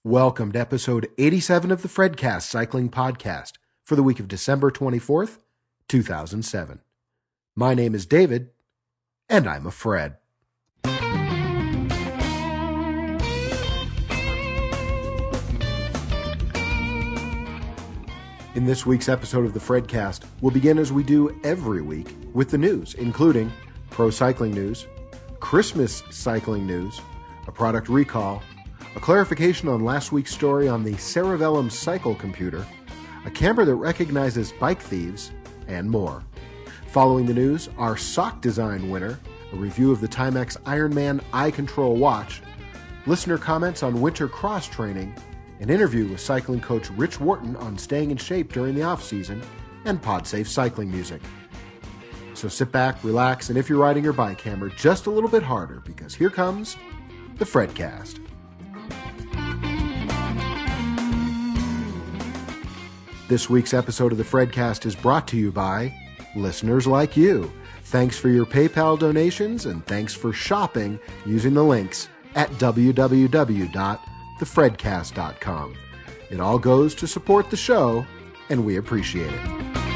Welcome to episode 87 of the Fredcast Cycling Podcast for the week of December 24th, 2007. My name is David, and I'm a Fred. In this week's episode of the Fredcast, we'll begin as we do every week with the news, including pro cycling news, Christmas cycling news, a product recall, a clarification on last week's story on the Cerebellum cycle computer, a camera that recognizes bike thieves, and more. Following the news, our sock design winner, a review of the Timex Ironman Eye Control watch, listener comments on winter cross training, an interview with cycling coach Rich Wharton on staying in shape during the off-season, and PodSafe cycling music. So sit back, relax, and if you're riding your bike, hammer just a little bit harder, because here comes the Fredcast. This week's episode of the Fredcast is brought to you by listeners like you. Thanks for your PayPal donations, and thanks for shopping using the links at www.thefredcast.com. It all goes to support the show, and we appreciate it.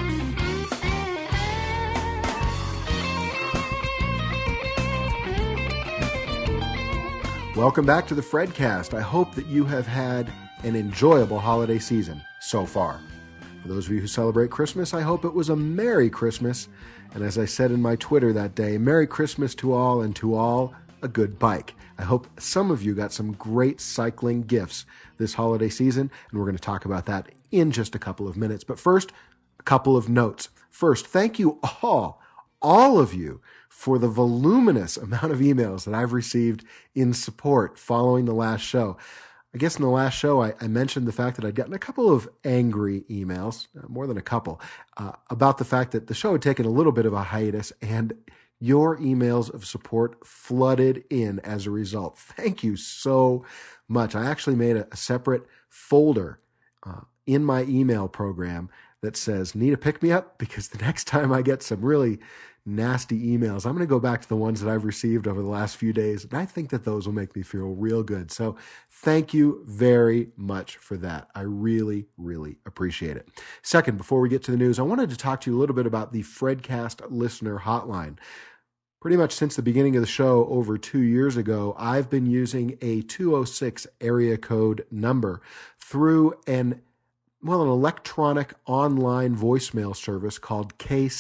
Welcome back to the Fredcast. I hope that you have had an enjoyable holiday season so far. For those of you who celebrate Christmas, I hope it was a Merry Christmas. And as I said in my Twitter that day, Merry Christmas to all, and to all, a good bike. I hope some of you got some great cycling gifts this holiday season, and we're going to talk about that in just a couple of minutes. But first, a couple of notes. First, thank you all of you, for the voluminous amount of emails that I've received in support following the last show. I guess in the last show, I mentioned the fact that I'd gotten a couple of angry emails, more than a couple, about the fact that the show had taken a little bit of a hiatus, and your emails of support flooded in as a result. Thank you so much. I actually made a separate folder in my email program that says, need a pick-me-up? Because the next time I get some really nasty emails, I'm going to go back to the ones that I've received over the last few days, and I think that those will make me feel real good. So thank you very much for that. I really, really appreciate it. Second, before we get to the news, I wanted to talk to you a little bit about the Fredcast listener hotline. Pretty much since the beginning of the show over 2 years ago, I've been using a 206 area code number through an electronic online voicemail service called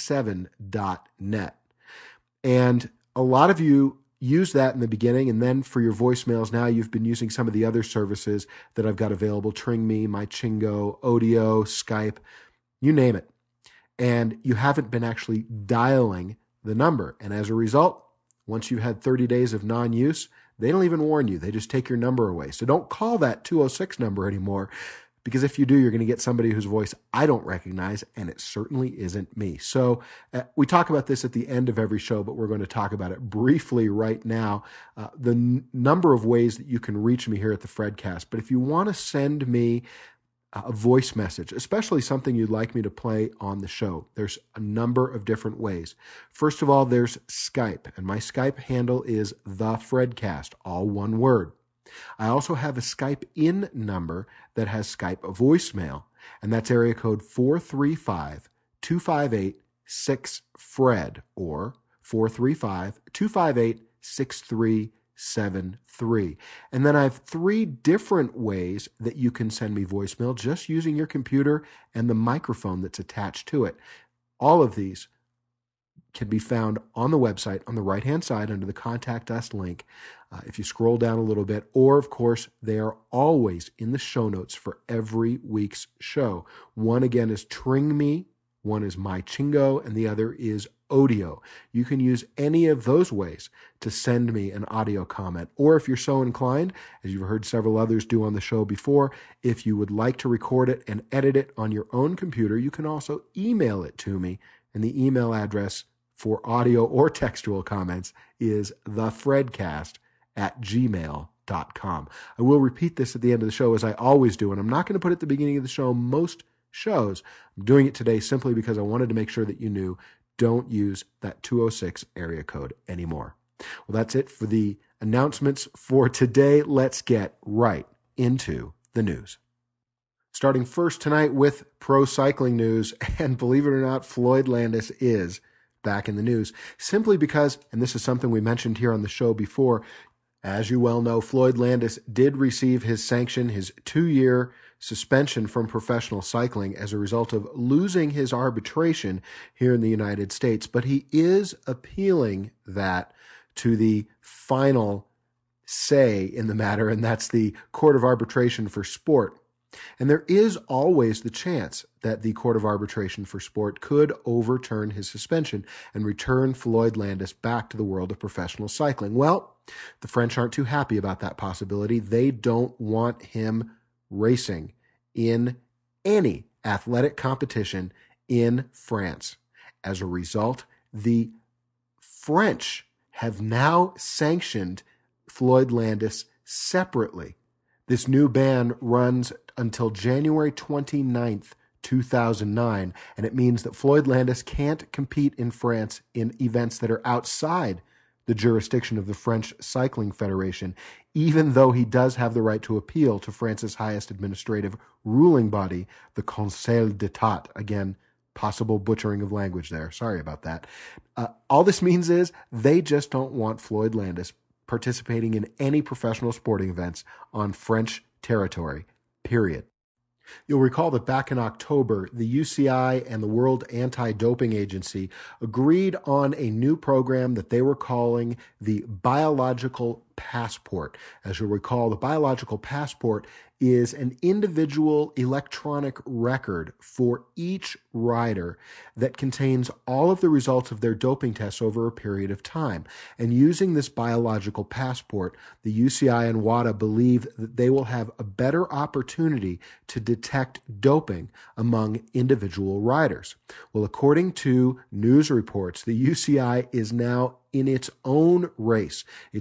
K7.net. And a lot of you use that in the beginning, and then for your voicemails now you've been using some of the other services that I've got available, TringMe, MyChingo, Odeo, Skype, you name it. And you haven't been actually dialing the number. And as a result, once you've had 30 days of non-use, they don't even warn you. They just take your number away. So don't call that 206 number anymore, because if you do, you're going to get somebody whose voice I don't recognize, and it certainly isn't me. So we talk about this at the end of every show, but we're going to talk about it briefly right now. The number of ways that you can reach me here at the Fredcast. But if you want to send me a voice message, especially something you'd like me to play on the show, there's a number of different ways. First of all, there's Skype, and my Skype handle is TheFredcast, all one word. I also have a Skype in number that has Skype voicemail, and that's area code 435-258-6FRED, or 435-258-6373. And then I have 3 different ways that you can send me voicemail just using your computer and the microphone that's attached to it. All of these can be found on the website on the right-hand side under the Contact Us link. If you scroll down a little bit, or of course, they are always in the show notes for every week's show. One again is TringMe, one is MyChingo, and the other is Odeo. You can use any of those ways to send me an audio comment, or if you're so inclined, as you've heard several others do on the show before, if you would like to record it and edit it on your own computer, you can also email it to me, and the email address for audio or textual comments is thefredcast@gmail.com. I will repeat this at the end of the show, as I always do, and I'm not going to put it at the beginning of the show most shows. I'm doing it today simply because I wanted to make sure that you knew, don't use that 206 area code anymore. Well, that's it for the announcements for today. Let's get right into the news. Starting first tonight with pro cycling news, and believe it or not, Floyd Landis is back in the news, simply because, and this is something we mentioned here on the show before, as you well know, Floyd Landis did receive his sanction, his 2-year suspension from professional cycling as a result of losing his arbitration here in the United States. But he is appealing that to the final say in the matter, and that's the Court of Arbitration for Sport. And there is always the chance that the Court of Arbitration for Sport could overturn his suspension and return Floyd Landis back to the world of professional cycling. Well, the French aren't too happy about that possibility. They don't want him racing in any athletic competition in France. As a result, the French have now sanctioned Floyd Landis separately. This new ban runs until January 29th, 2009, and it means that Floyd Landis can't compete in France in events that are outside the jurisdiction of the French Cycling Federation, even though he does have the right to appeal to France's highest administrative ruling body, the Conseil d'État. Again, possible butchering of language there. Sorry about that. All this means is they just don't want Floyd Landis participating in any professional sporting events on French territory, period. You'll recall that back in October, the UCI and the World Anti-Doping Agency agreed on a new program that they were calling the Biological Passport. As you'll recall, the Biological Passport is an individual electronic record for each rider that contains all of the results of their doping tests over a period of time. And using this biological passport, the UCI and WADA believe that they will have a better opportunity to detect doping among individual riders. Well, according to news reports, the UCI is now in its own race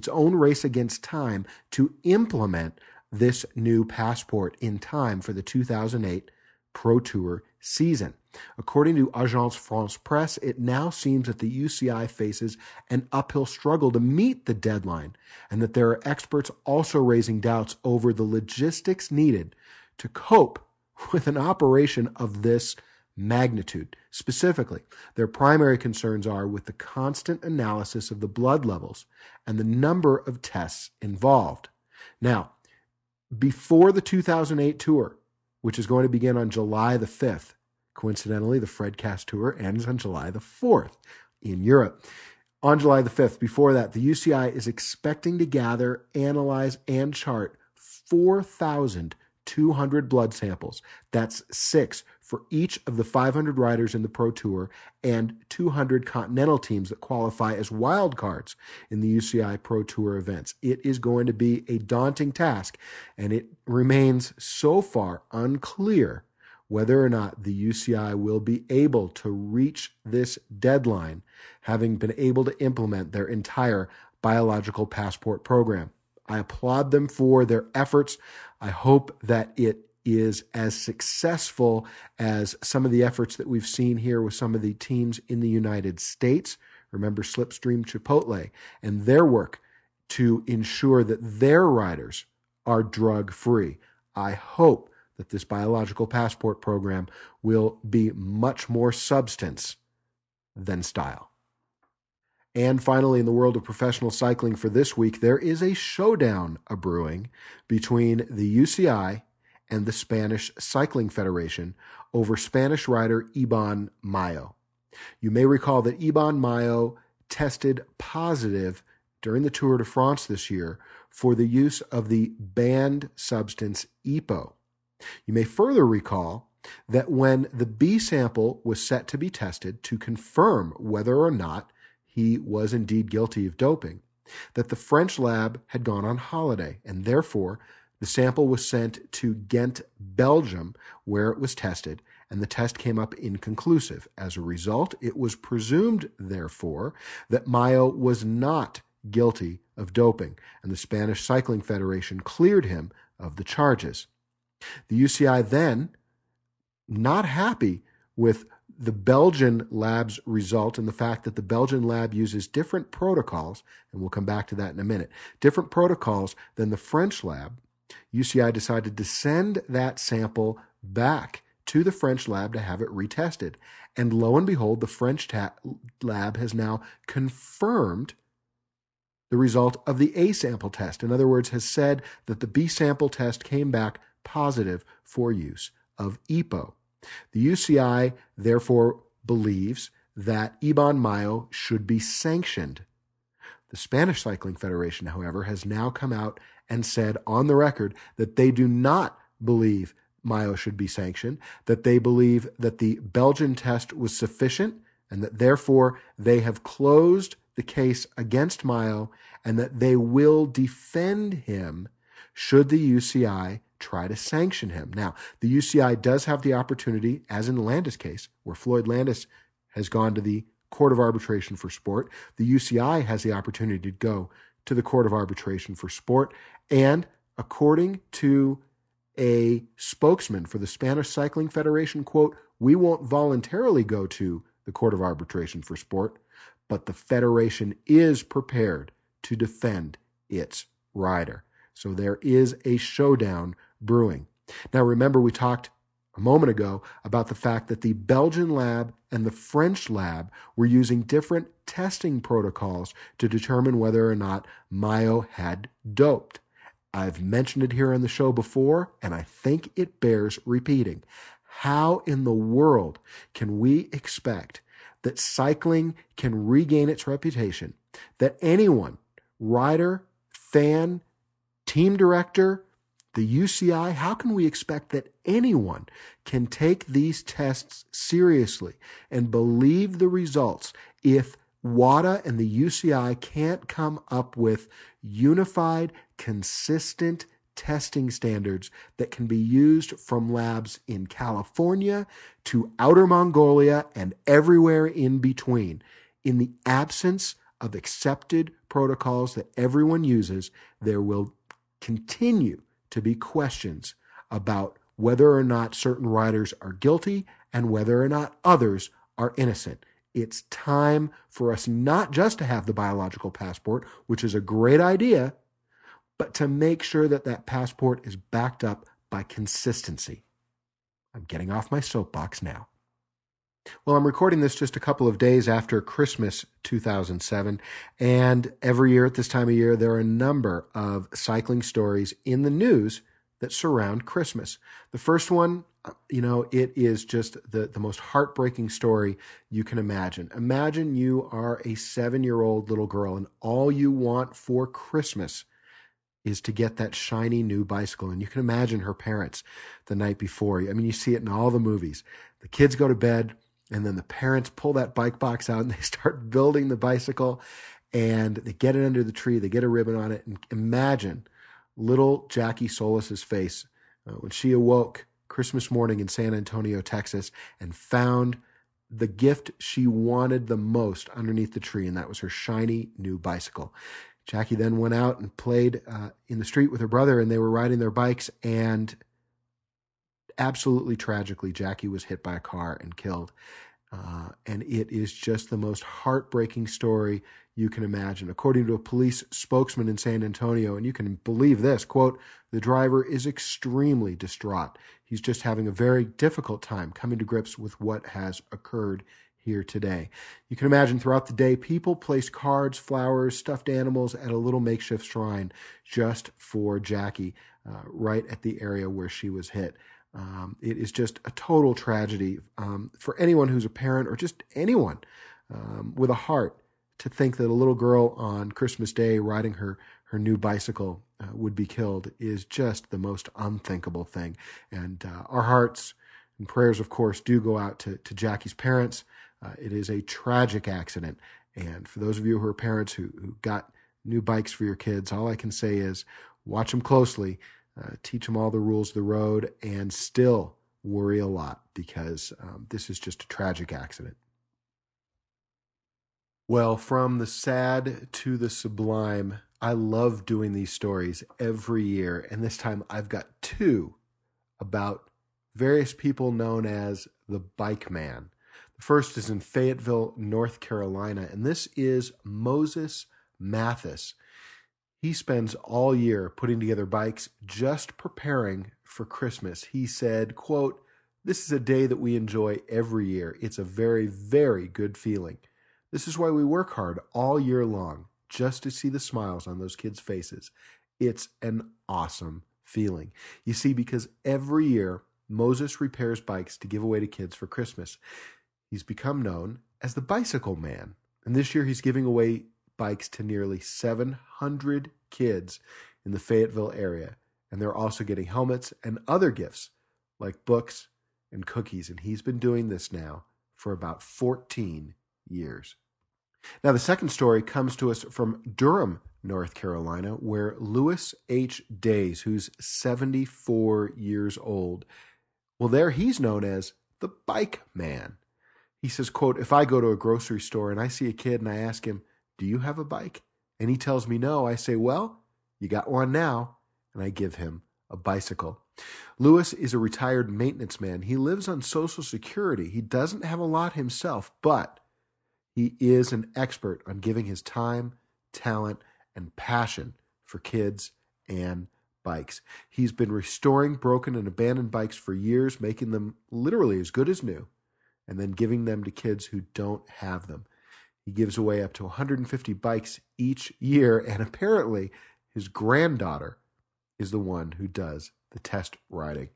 against time to implement this new passport in time for the 2008 Pro Tour season. According to Agence France Presse, it now seems that the UCI faces an uphill struggle to meet the deadline, and that there are experts also raising doubts over the logistics needed to cope with an operation of this magnitude. Specifically, their primary concerns are with the constant analysis of the blood levels and the number of tests involved. Now, before the 2008 tour, which is going to begin on July the 5th, coincidentally, the Fredcast tour ends on July the 4th in Europe. On July the 5th, before that, the UCI is expecting to gather, analyze, and chart 4,200 blood samples. That's 6 for each of the 500 riders in the Pro Tour and 200 continental teams that qualify as wild cards in the UCI Pro Tour events. It is going to be a daunting task, and it remains so far unclear whether or not the UCI will be able to reach this deadline, having been able to implement their entire biological passport program. I applaud them for their efforts. I hope that it is as successful as some of the efforts that we've seen here with some of the teams in the United States. Remember Slipstream Chipotle and their work to ensure that their riders are drug-free. I hope that this biological passport program will be much more substance than style. And finally, in the world of professional cycling for this week, there is a showdown brewing between the UCI and the Spanish Cycling Federation over Spanish rider Iban Mayo. You may recall that Iban Mayo tested positive during the Tour de France this year for the use of the banned substance EPO. You may further recall that when the B sample was set to be tested to confirm whether or not he was indeed guilty of doping, that the French lab had gone on holiday, and therefore the sample was sent to Ghent, Belgium, where it was tested, and the test came up inconclusive. As a result, it was presumed, therefore, that Mayo was not guilty of doping, and the Spanish Cycling Federation cleared him of the charges. The UCI then, not happy with the Belgian lab's result and the fact that the Belgian lab uses different protocols, and we'll come back to that in a minute, different protocols than the French lab, UCI decided to send that sample back to the French lab to have it retested. And lo and behold, the French lab has now confirmed the result of the A sample test. In other words, has said that the B sample test came back positive for use of EPO. The UCI therefore believes that Iban Mayo should be sanctioned. The Spanish Cycling Federation, however, has now come out and said on the record that they do not believe Mayo should be sanctioned, that they believe that the Belgian test was sufficient, and that therefore they have closed the case against Mayo, and that they will defend him should the UCI try to sanction him. Now, the UCI does have the opportunity, as in the Landis case, where Floyd Landis has gone to the Court of Arbitration for Sport. The UCI has the opportunity to go to the Court of Arbitration for Sport. And according to a spokesman for the Spanish Cycling Federation, quote, "We won't voluntarily go to the Court of Arbitration for Sport, but the Federation is prepared to defend its rider." So there is a showdown brewing. Now, remember, we talked a moment ago about the fact that the Belgian lab and the French lab were using different testing protocols to determine whether or not Mayo had doped. I've mentioned it here on the show before, and I think it bears repeating. How in the world can we expect that cycling can regain its reputation, that anyone, rider, fan, team director, the UCI, how can we expect that anyone can take these tests seriously and believe the results if WADA and the UCI can't come up with unified, consistent testing standards that can be used from labs in California to Outer Mongolia and everywhere in between? In the absence of accepted protocols that everyone uses, there will continue to be questions about whether or not certain riders are guilty and whether or not others are innocent. It's time for us not just to have the biological passport, which is a great idea, but to make sure that that passport is backed up by consistency. I'm getting off my soapbox now. Well, I'm recording this just a couple of days after Christmas 2007, and every year at this time of year, there are a number of cycling stories in the news that surround Christmas. The first one, it is just the most heartbreaking story you can imagine. Imagine you are a 7-year-old little girl, and all you want for Christmas is to get that shiny new bicycle. And you can imagine her parents the night before. I mean, you see it in all the movies. The kids go to bed, and then the parents pull that bike box out and they start building the bicycle, and they get it under the tree. They get a ribbon on it. And imagine little Jackie Solis's face when she awoke Christmas morning in San Antonio, Texas, and found the gift she wanted the most underneath the tree, and that was her shiny new bicycle. Jackie then went out and played in the street with her brother, and they were riding their bikes, and absolutely tragically, Jackie was hit by a car and killed. And it is just the most heartbreaking story you can imagine. According to a police spokesman in San Antonio, and you can believe this, quote, "The driver is extremely distraught. He's just having a very difficult time coming to grips with what has occurred here today." You can imagine throughout the day, people place cards, flowers, stuffed animals at a little makeshift shrine just for Jackie, right at the area where she was hit. It is just a total tragedy for anyone who's a parent or just anyone with a heart to think that a little girl on Christmas Day riding her new bicycle would be killed is just the most unthinkable thing. And our hearts and prayers, of course, do go out to Jackie's parents. It is a tragic accident. And for those of you who are parents who got new bikes for your kids, all I can say is watch them closely. Teach them all the rules of the road, and still worry a lot because this is just a tragic accident. Well, from the sad to the sublime, I love doing these stories every year, and this time I've got two about various people known as the Bike Man. The first is in Fayetteville, North Carolina, and this is Moses Mathis. He spends all year putting together bikes, just preparing for Christmas. He said, quote, "This is a day that we enjoy every year. It's a very, very good feeling. This is why we work hard all year long, just to see the smiles on those kids' faces. It's an awesome feeling." You see, because every year Moses repairs bikes to give away to kids for Christmas. He's become known as the Bicycle Man. And this year he's giving away bikes to nearly 700 kids in the Fayetteville area. And they're also getting helmets and other gifts like books and cookies. And he's been doing this now for about 14 years. Now, the second story comes to us from Durham, North Carolina, where Louis H. Days, who's 74 years old, well, there he's known as the Bike Man. He says, quote, "If I go to a grocery store and I see a kid and I ask him, 'Do you have a bike?' and he tells me no, I say, 'Well, you got one now,' and I give him a bicycle." Louis is a retired maintenance man. He lives on Social Security. He doesn't have a lot himself, but he is an expert on giving his time, talent, and passion for kids and bikes. He's been restoring broken and abandoned bikes for years, making them literally as good as new, and then giving them to kids who don't have them. He gives away up to 150 bikes each year, and apparently his granddaughter is the one who does the test riding.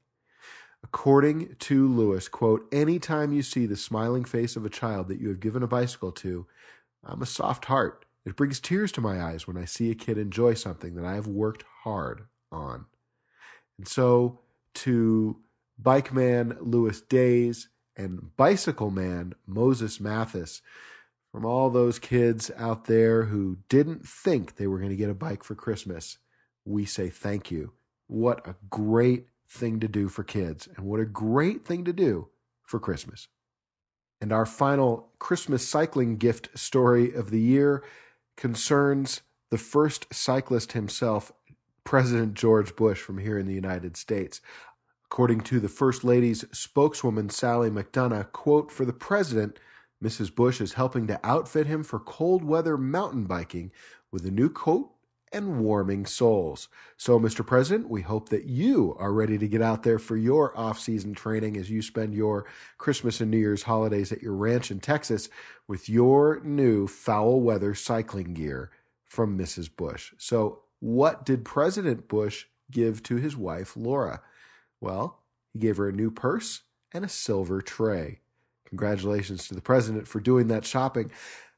According to Louis, quote, "Anytime you see the smiling face of a child that you have given a bicycle to, I'm a soft heart. It brings tears to my eyes when I see a kid enjoy something that I have worked hard on." And so to Bike Man Louis Days and Bicycle Man Moses Mathis, from all those kids out there who didn't think they were going to get a bike for Christmas, we say thank you. What a great thing to do for kids, and what a great thing to do for Christmas. And our final Christmas cycling gift story of the year concerns the first cyclist himself, President George Bush, from here in the United States. According to the First Lady's spokeswoman, Sally McDonough, quote, "For the president, Mrs. Bush is helping to outfit him for cold weather mountain biking with a new coat and warming soles. So, Mr. President, we hope that you are ready to get out there for your off-season training as you spend your Christmas and New Year's holidays at your ranch in Texas with your new foul weather cycling gear from Mrs. Bush." So, what did President Bush give to his wife, Laura? Well, he gave her a new purse and a silver tray. Congratulations to the president for doing that shopping.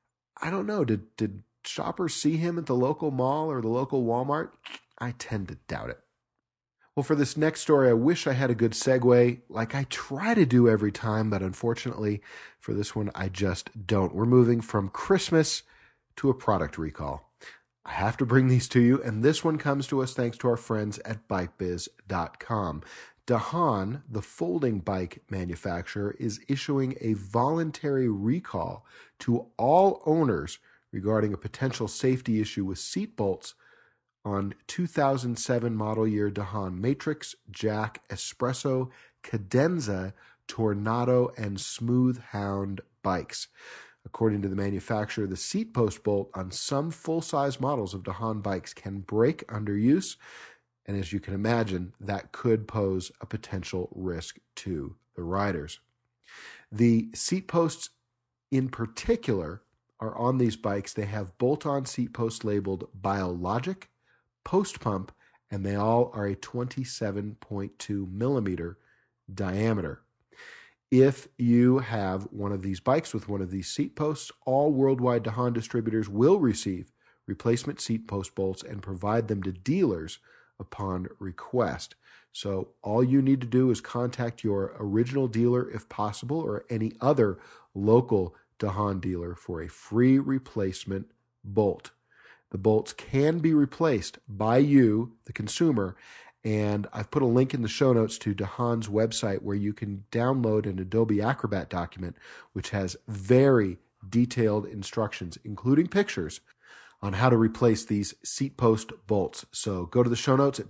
I don't know, did shoppers see him at the local mall or the local Walmart? I tend to doubt it. Well, for this next story, I wish I had a good segue like I try to do every time, but unfortunately for this one, I just don't. We're moving from Christmas to a product recall. I have to bring these to you, and this one comes to us thanks to our friends at BikeBiz.com. DeHaan, the folding bike manufacturer, is issuing a voluntary recall to all owners regarding a potential safety issue with seat bolts on 2007 model year DeHaan Matrix, Jack, Espresso, Cadenza, Tornado, and Smooth Hound bikes. According to the manufacturer, the seat post bolt on some full-size models of DeHaan bikes can break under use, and as you can imagine, that could pose a potential risk to the riders. The seat posts in particular are on these bikes. They have bolt-on seat posts labeled Biologic, Post Pump, and they all are a 27.2 millimeter diameter. If you have one of these bikes with one of these seat posts, all worldwide DeHaan distributors will receive replacement seat post bolts and provide them to dealers upon request. So all you need to do is contact your original dealer if possible, or any other local DeHaan dealer for a free replacement bolt. The bolts can be replaced by you, the consumer, and I've put a link in the show notes to DeHaan's website where you can download an Adobe Acrobat document which has very detailed instructions, including pictures, on how to replace these seat post bolts. So go to the show notes at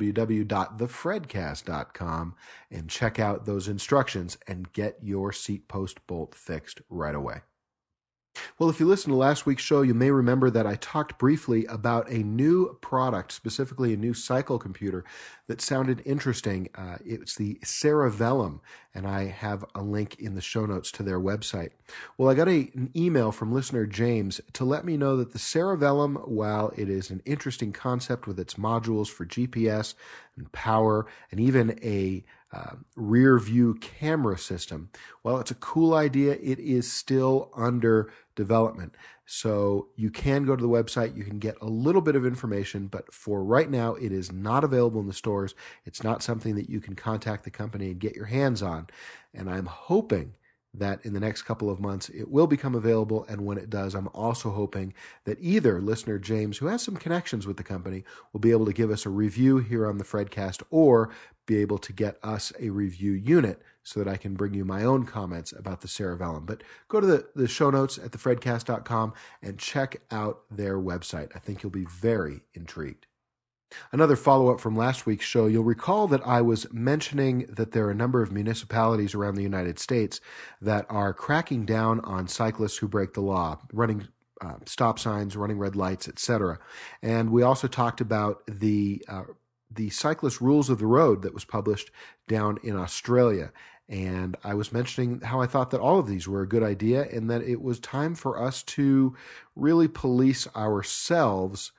www.thefredcast.com and check out those instructions and get your seat post bolt fixed right away. Well, if you listened to last week's show, you may remember that I talked briefly about a new product, specifically a new cycle computer that sounded interesting. It's the Cerebellum, and I have a link in the show notes to their website. Well, I got an email from listener James to let me know that the Cerebellum, while it is an interesting concept with its modules for GPS and power and even a rear view camera system, while it's a cool idea, it is still under development. So you can go to the website, you can get a little bit of information, but for right now, it is not available in the stores. It's not something that you can contact the company and get your hands on. And I'm hoping that in the next couple of months, it will become available. And when it does, I'm also hoping that either listener James, who has some connections with the company, will be able to give us a review here on the Fredcast, or be able to get us a review unit so that I can bring you my own comments about the Cerebellum. But go to the show notes at thefredcast.com and check out their website. I think you'll be very intrigued. Another follow-up from last week's show, you'll recall that I was mentioning that there are a number of municipalities around the United States that are cracking down on cyclists who break the law, running stop signs, running red lights, etc. And we also talked about the Cyclist Rules of the Road that was published down in Australia. And I was mentioning how I thought that all of these were a good idea and that it was time for us to really police ourselves,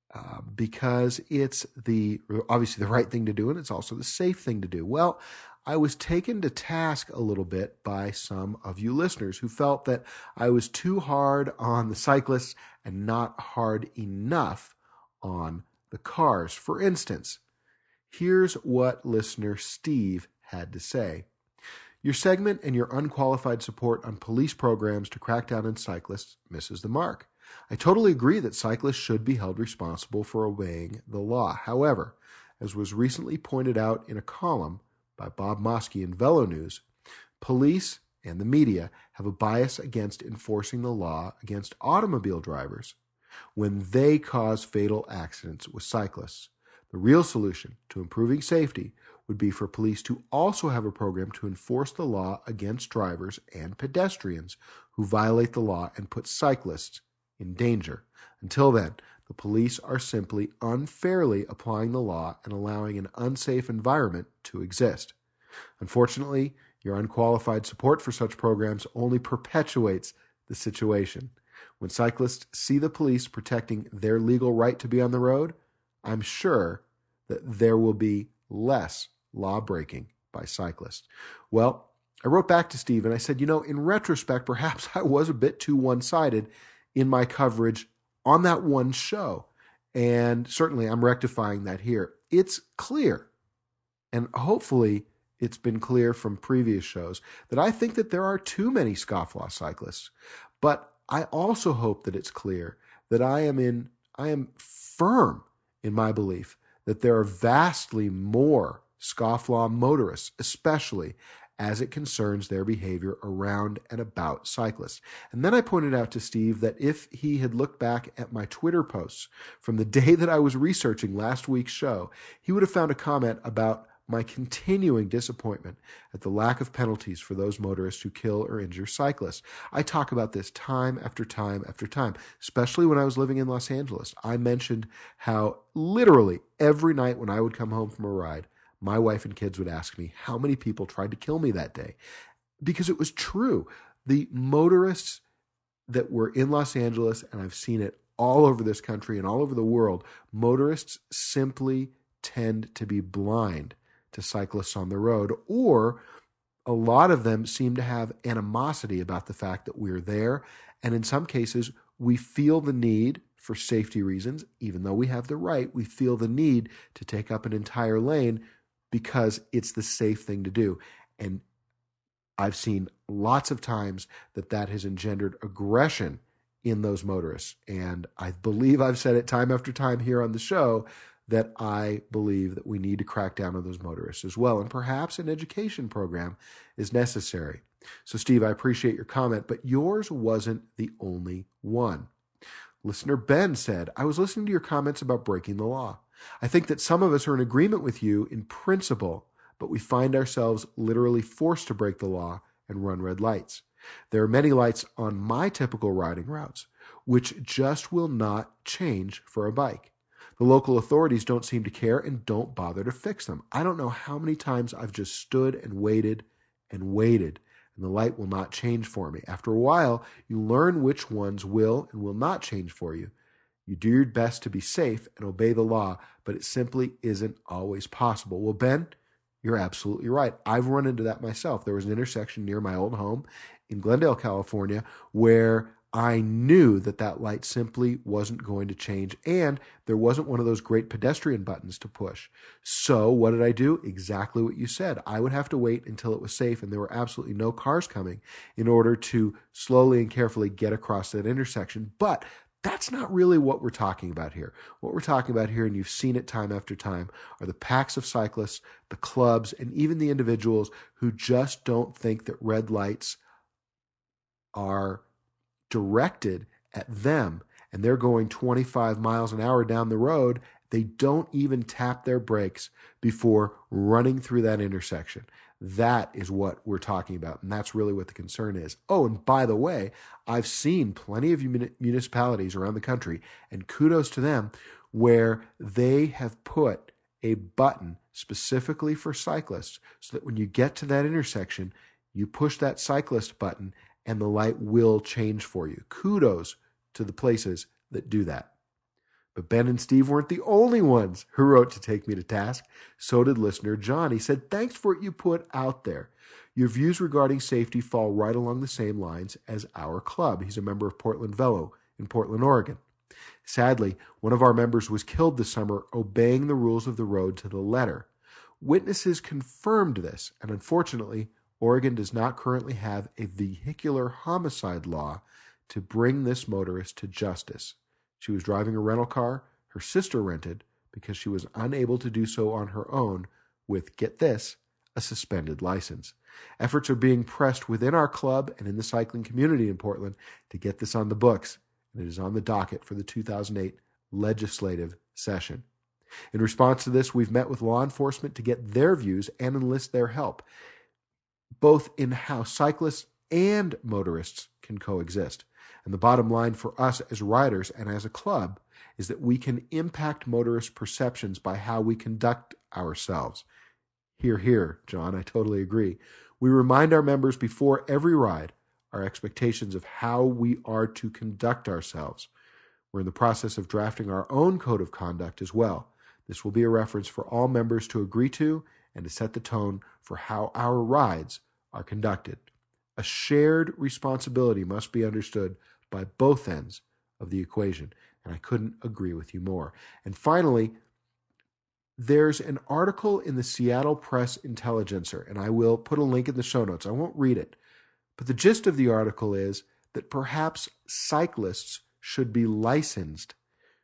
because it's obviously the right thing to do, and it's also the safe thing to do. Well, I was taken to task a little bit by some of you listeners who felt that I was too hard on the cyclists and not hard enough on the cars. For instance, here's what listener Steve had to say. Your segment and your unqualified support on police programs to crack down on cyclists misses the mark. I totally agree that cyclists should be held responsible for obeying the law. However, as was recently pointed out in a column by Bob Mosky in Velo News, police and the media have a bias against enforcing the law against automobile drivers when they cause fatal accidents with cyclists. The real solution to improving safety would be for police to also have a program to enforce the law against drivers and pedestrians who violate the law and put cyclists in danger. Until then, the police are simply unfairly applying the law and allowing an unsafe environment to exist. Unfortunately, your unqualified support for such programs only perpetuates the situation. When cyclists see the police protecting their legal right to be on the road, I'm sure that there will be less law breaking by cyclists. Well, I wrote back to Steve and I said, in retrospect, perhaps I was a bit too one-sided in my coverage on that one show. And certainly I'm rectifying that here. It's clear, and hopefully it's been clear from previous shows, that I think that there are too many scofflaw cyclists. But I also hope that it's clear that I am firm in my belief that there are vastly more scofflaw motorists, especially as it concerns their behavior around and about cyclists. And then I pointed out to Steve that if he had looked back at my Twitter posts from the day that I was researching last week's show, he would have found a comment about my continuing disappointment at the lack of penalties for those motorists who kill or injure cyclists. I talk about this time after time after time, especially when I was living in Los Angeles. I mentioned how literally every night when I would come home from a ride, my wife and kids would ask me how many people tried to kill me that day. Because it was true. The motorists that were in Los Angeles, and I've seen it all over this country and all over the world, motorists simply tend to be blind to cyclists on the road, or a lot of them seem to have animosity about the fact that we're there. And in some cases, we feel the need, for safety reasons, even though we have the right, we feel the need to take up an entire lane because it's the safe thing to do. And I've seen lots of times that has engendered aggression in those motorists. And I believe I've said it time after time here on the show that I believe that we need to crack down on those motorists as well. And perhaps an education program is necessary. So, Steve, I appreciate your comment, but yours wasn't the only one. Listener Ben said, I was listening to your comments about breaking the law. I think that some of us are in agreement with you in principle, but we find ourselves literally forced to break the law and run red lights. There are many lights on my typical riding routes which just will not change for a bike. The local authorities don't seem to care and don't bother to fix them. I don't know how many times I've just stood and waited, and the light will not change for me. After a while, you learn which ones will and will not change for you. You do your best to be safe and obey the law, but it simply isn't always possible. Well, Ben, you're absolutely right. I've run into that myself. There was an intersection near my old home in Glendale, California, where I knew that light simply wasn't going to change, and there wasn't one of those great pedestrian buttons to push. So what did I do? Exactly what you said. I would have to wait until it was safe and there were absolutely no cars coming in order to slowly and carefully get across that intersection. But that's not really what we're talking about here. What we're talking about here, and you've seen it time after time, are the packs of cyclists, the clubs, and even the individuals who just don't think that red lights are directed at them, and they're going 25 miles an hour down the road. They don't even tap their brakes before running through that intersection. That is what we're talking about, and that's really what the concern is. Oh, and by the way, I've seen plenty of municipalities around the country, and kudos to them, where they have put a button specifically for cyclists so that when you get to that intersection, you push that cyclist button and the light will change for you. Kudos to the places that do that. But Ben and Steve weren't the only ones who wrote to take me to task. So did listener John. He said, "Thanks for what you put out there. Your views regarding safety fall right along the same lines as our club." He's a member of Portland Velo in Portland, Oregon. "Sadly, one of our members was killed this summer obeying the rules of the road to the letter. Witnesses confirmed this, and unfortunately, Oregon does not currently have a vehicular homicide law to bring this motorist to justice. She was driving a rental car her sister rented because she was unable to do so on her own with, get this, a suspended license. Efforts are being pressed within our club and in the cycling community in Portland to get this on the books, and it is on the docket for the 2008 legislative session. In response to this, we've met with law enforcement to get their views and enlist their help, both in how cyclists and motorists can coexist. And the bottom line for us as riders and as a club is that we can impact motorist perceptions by how we conduct ourselves. Hear, hear, John, I totally agree. We remind our members before every ride our expectations of how we are to conduct ourselves. We're in the process of drafting our own code of conduct as well. This will be a reference for all members to agree to and to set the tone for how our rides are conducted. A shared responsibility must be understood by both ends of the equation, and I couldn't agree with you more. And finally, there's an article in the Seattle Press Intelligencer, and I will put a link in the show notes. I won't read it, but the gist of the article is that perhaps cyclists should be licensed,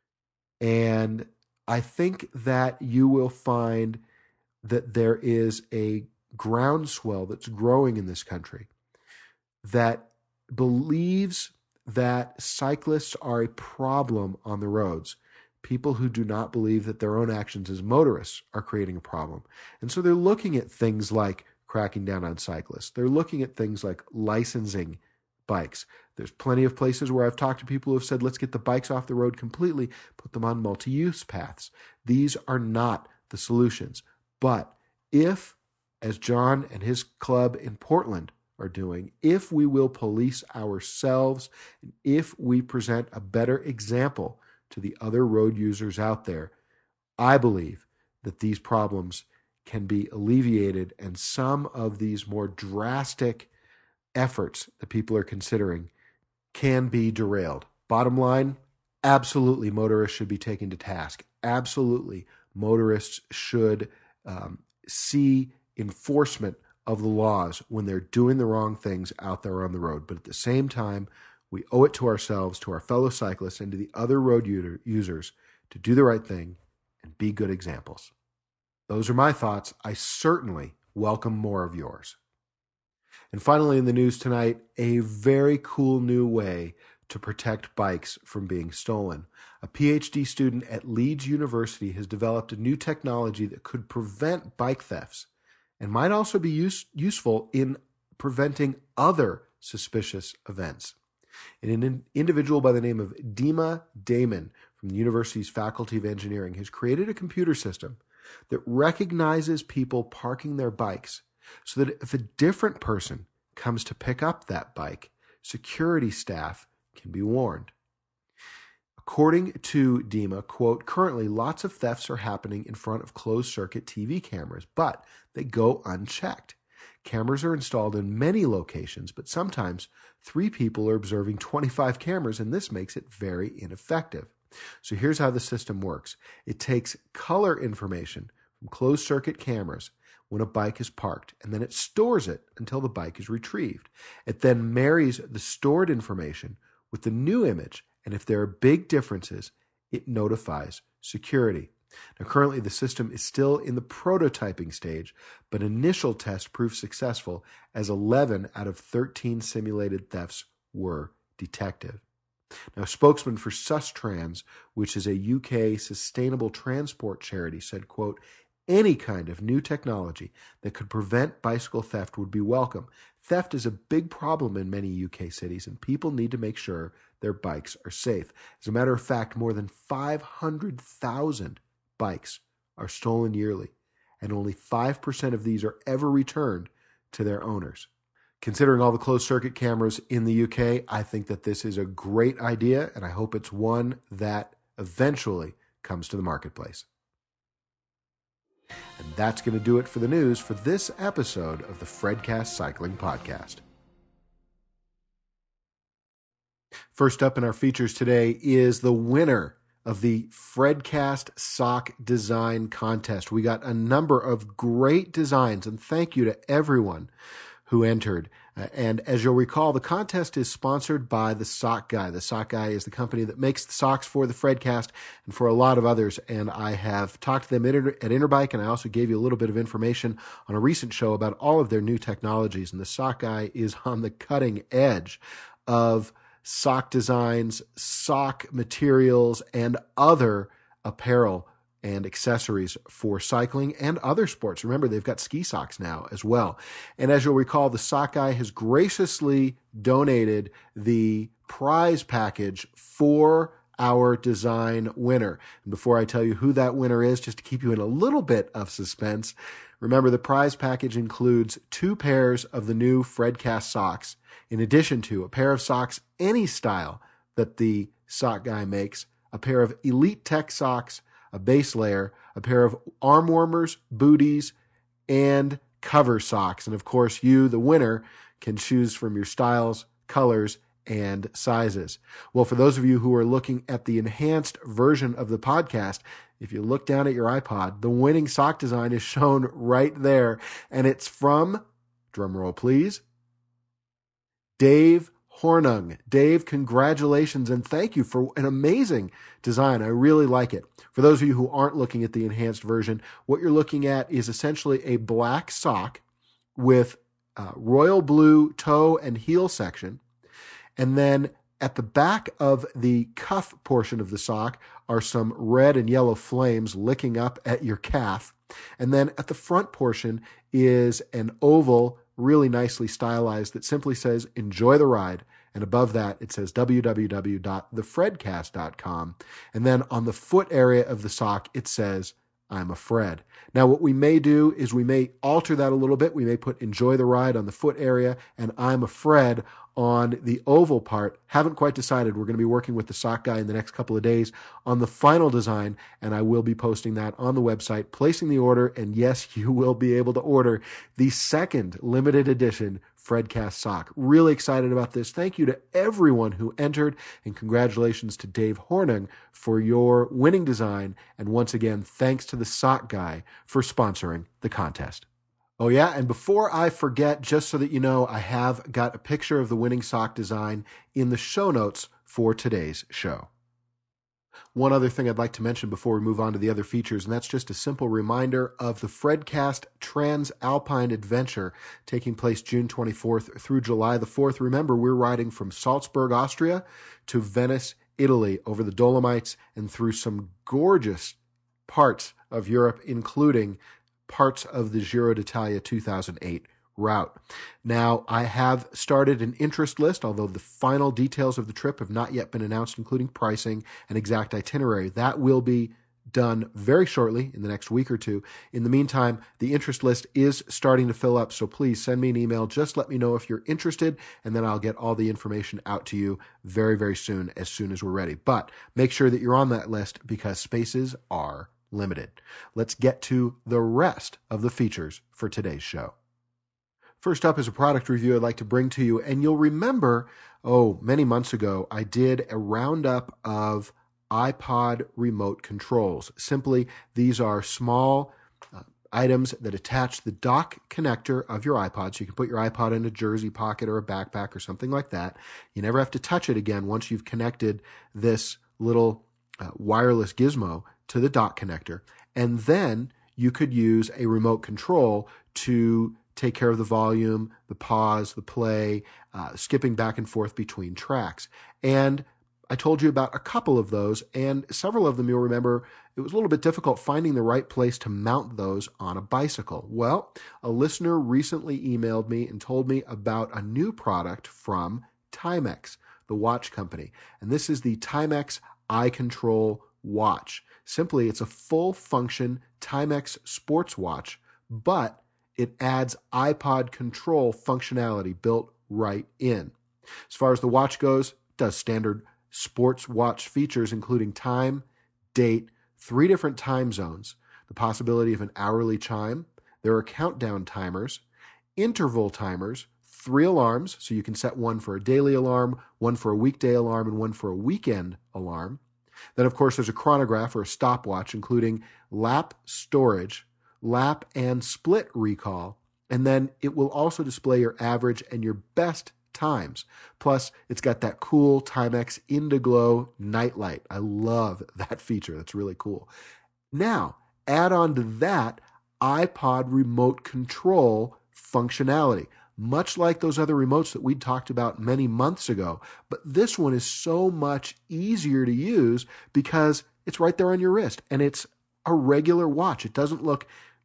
and I think that you will find that there is a groundswell that's growing in this country that believes that cyclists are a problem on the roads. People who do not believe that their own actions as motorists are creating a problem. And so they're looking at things like cracking down on cyclists. They're looking at things like licensing bikes. There's plenty of places where I've talked to people who have said, let's get the bikes off the road completely, put them on multi-use paths. These are not the solutions. But if, as John and his club in Portland are doing, if we will police ourselves, and if we present a better example to the other road users out there, I believe that these problems can be alleviated and some of these more drastic efforts that people are considering can be derailed. Bottom line, absolutely motorists should be taken to task. Absolutely, motorists should see enforcement of the laws when they're doing the wrong things out there on the road. But at the same time, we owe it to ourselves, to our fellow cyclists, and to the other road users to do the right thing and be good examples. Those are my thoughts. I certainly welcome more of yours. And finally in the news tonight, a very cool new way to protect bikes from being stolen. A PhD student at Leeds University has developed a new technology that could prevent bike thefts and might also be useful in preventing other suspicious events. And an individual by the name of Dima Damon from the university's Faculty of Engineering has created a computer system that recognizes people parking their bikes so that if a different person comes to pick up that bike, security staff can be warned. According to Dima, quote, currently lots of thefts are happening in front of closed-circuit TV cameras, but they go unchecked. Cameras are installed in many locations, but sometimes 3 people are observing 25 cameras, and this makes it very ineffective. So here's how the system works. It takes color information from closed-circuit cameras when a bike is parked, and then it stores it until the bike is retrieved. It then marries the stored information with the new image, and if there are big differences, it notifies security. Now, currently, the system is still in the prototyping stage, but initial tests proved successful as 11 out of 13 simulated thefts were detected. Now, a spokesman for Sustrans, which is a UK sustainable transport charity, said, quote, any kind of new technology that could prevent bicycle theft would be welcome. Theft is a big problem in many UK cities, and people need to make sure their bikes are safe. As a matter of fact, more than 500,000 bikes are stolen yearly, and only 5% of these are ever returned to their owners. Considering all the closed-circuit cameras in the UK, I think that this is a great idea, and I hope it's one that eventually comes to the marketplace. And that's going to do it for the news for this episode of the Fredcast Cycling Podcast. First up in our features today is the winner of the Fredcast Sock Design Contest. We got a number of great designs, and thank you to everyone who entered. And as you'll recall, the contest is sponsored by The Sock Guy. The Sock Guy is the company that makes the socks for the Fredcast and for a lot of others. And I have talked to them at Interbike, and I also gave you a little bit of information on a recent show about all of their new technologies. And The Sock Guy is on the cutting edge of sock designs, sock materials, and other apparel and accessories for cycling and other sports. Remember, they've got ski socks now as well. And as you'll recall, the Sock Guy has graciously donated the prize package for our design winner. And before I tell you who that winner is, just to keep you in a little bit of suspense, remember the prize package includes 2 pairs of the new Fredcast socks, in addition to a pair of socks any style that the Sock Guy makes, a pair of Elite Tech socks, a base layer, a pair of arm warmers, booties, and cover socks. And of course, you, the winner, can choose from your styles, colors, and sizes. Well, for those of you who are looking at the enhanced version of the podcast, if you look down at your iPod, the winning sock design is shown right there. And it's from, drumroll please, Dave Hornung. Dave, congratulations and thank you for an amazing design. I really like it. For those of you who aren't looking at the enhanced version, what you're looking at is essentially a black sock with royal blue toe and heel section. And then at the back of the cuff portion of the sock are some red and yellow flames licking up at your calf. And then at the front portion is an oval, really nicely stylized, that simply says, enjoy the ride. And above that, it says www.thefredcast.com. And then on the foot area of the sock, it says, I'm a Fred. Now, what we may do is we may alter that a little bit. We may put enjoy the ride on the foot area and I'm a Fred on the oval part. Haven't quite decided. We're going to be working with the Sock Guy in the next couple of days on the final design, and I will be posting that on the website, placing the order, and yes, you will be able to order the second limited edition Fredcast sock. Really excited about this. Thank you to everyone who entered, and congratulations to Dave Hornung for your winning design. And once again, thanks to the Sock Guy for sponsoring the contest. Oh yeah, and before I forget, just so that you know, I have got a picture of the winning sock design in the show notes for today's show. One other thing I'd like to mention before we move on to the other features, and that's just a simple reminder of the Fredcast Transalpine Adventure taking place June 24th through July the 4th. Remember, we're riding from Salzburg, Austria to Venice, Italy, over the Dolomites and through some gorgeous parts of Europe, including parts of the Giro d'Italia 2008 route. Now, I have started an interest list, although the final details of the trip have not yet been announced, including pricing and exact itinerary. That will be done very shortly in the next week or two. In the meantime, the interest list is starting to fill up, so please send me an email. Just let me know if you're interested, and then I'll get all the information out to you very, very soon as we're ready. But make sure that you're on that list because spaces are limited. Let's get to the rest of the features for today's show. First up is a product review I'd like to bring to you, and you'll remember, many months ago, I did a roundup of iPod remote controls. Simply, these are small items that attach the dock connector of your iPod, so you can put your iPod in a jersey pocket or a backpack or something like that. You never have to touch it again once you've connected this little wireless gizmo to the dock connector. And then you could use a remote control to take care of the volume, the pause, the play, skipping back and forth between tracks. And I told you about a couple of those, and several of them you'll remember it was a little bit difficult finding the right place to mount those on a bicycle. Well, a listener recently emailed me and told me about a new product from Timex, the watch company. And this is the Timex iControl watch. Simply, it's a full-function Timex sports watch, but it adds iPod control functionality built right in. As far as the watch goes, it does standard sports watch features, including time, date, 3 different time zones, the possibility of an hourly chime. There are countdown timers, interval timers, 3 alarms, so you can set one for a daily alarm, one for a weekday alarm, and one for a weekend alarm. Then, of course, there's a chronograph or a stopwatch, including lap storage, lap and split recall, and then it will also display your average and your best times. Plus, it's got that cool Timex Indiglow nightlight. I love that feature. That's really cool. Now, add on to that iPod remote control functionality, much like those other remotes that we talked about many months ago. But this one is so much easier to use because it's right there on your wrist, and it's a regular watch. It doesn't look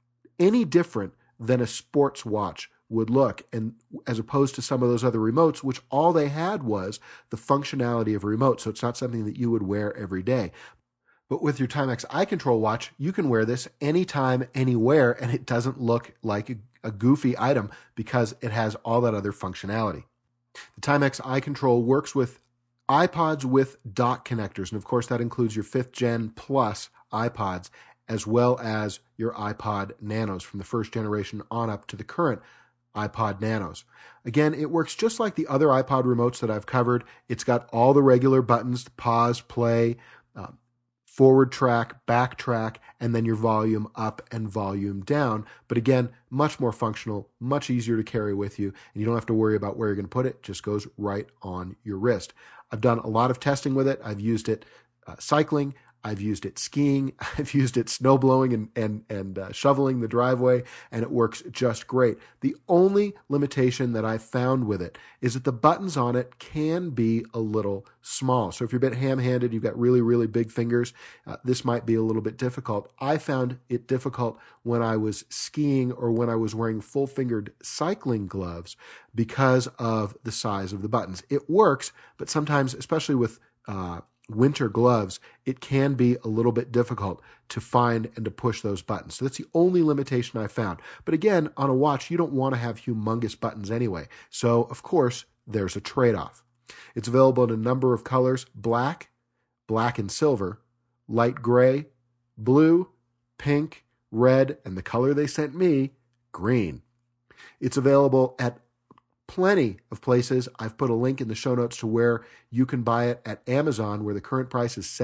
any different than a sports watch would look, and as opposed to some of those other remotes, which all they had was the functionality of a remote, so it's not something that you would wear every day. But with your Timex iControl watch, you can wear this anytime, anywhere, and it doesn't look like a goofy item because it has all that other functionality. The Timex iControl works with iPods with dock connectors, and of course that includes your 5th Gen Plus iPods, as well as your iPod Nanos from the first generation on up to the current iPod Nanos. Again, it works just like the other iPod remotes that I've covered. It's got all the regular buttons, pause, play, forward track, back track, and then your volume up and volume down. But again, much more functional, much easier to carry with you, and you don't have to worry about where you're going to put it. It just goes right on your wrist. I've done a lot of testing with it. I've used it cycling. I've used it skiing. I've used it snowblowing and shoveling the driveway, and it works just great. The only limitation that I've found with it is that the buttons on it can be a little small. So if you're a bit ham-handed, you've got really, really big fingers, this might be a little bit difficult. I found it difficult when I was skiing or when I was wearing full-fingered cycling gloves because of the size of the buttons. It works, but sometimes, especially with winter gloves, it can be a little bit difficult to find and to push those buttons. So that's the only limitation I found. But again, on a watch, you don't want to have humongous buttons anyway. So, of course, there's a trade-off. It's available in a number of colors: black, black and silver, light gray, blue, pink, red, and the color they sent me, green. It's available at plenty of places. I've put a link in the show notes to where you can buy it at Amazon, where the current price is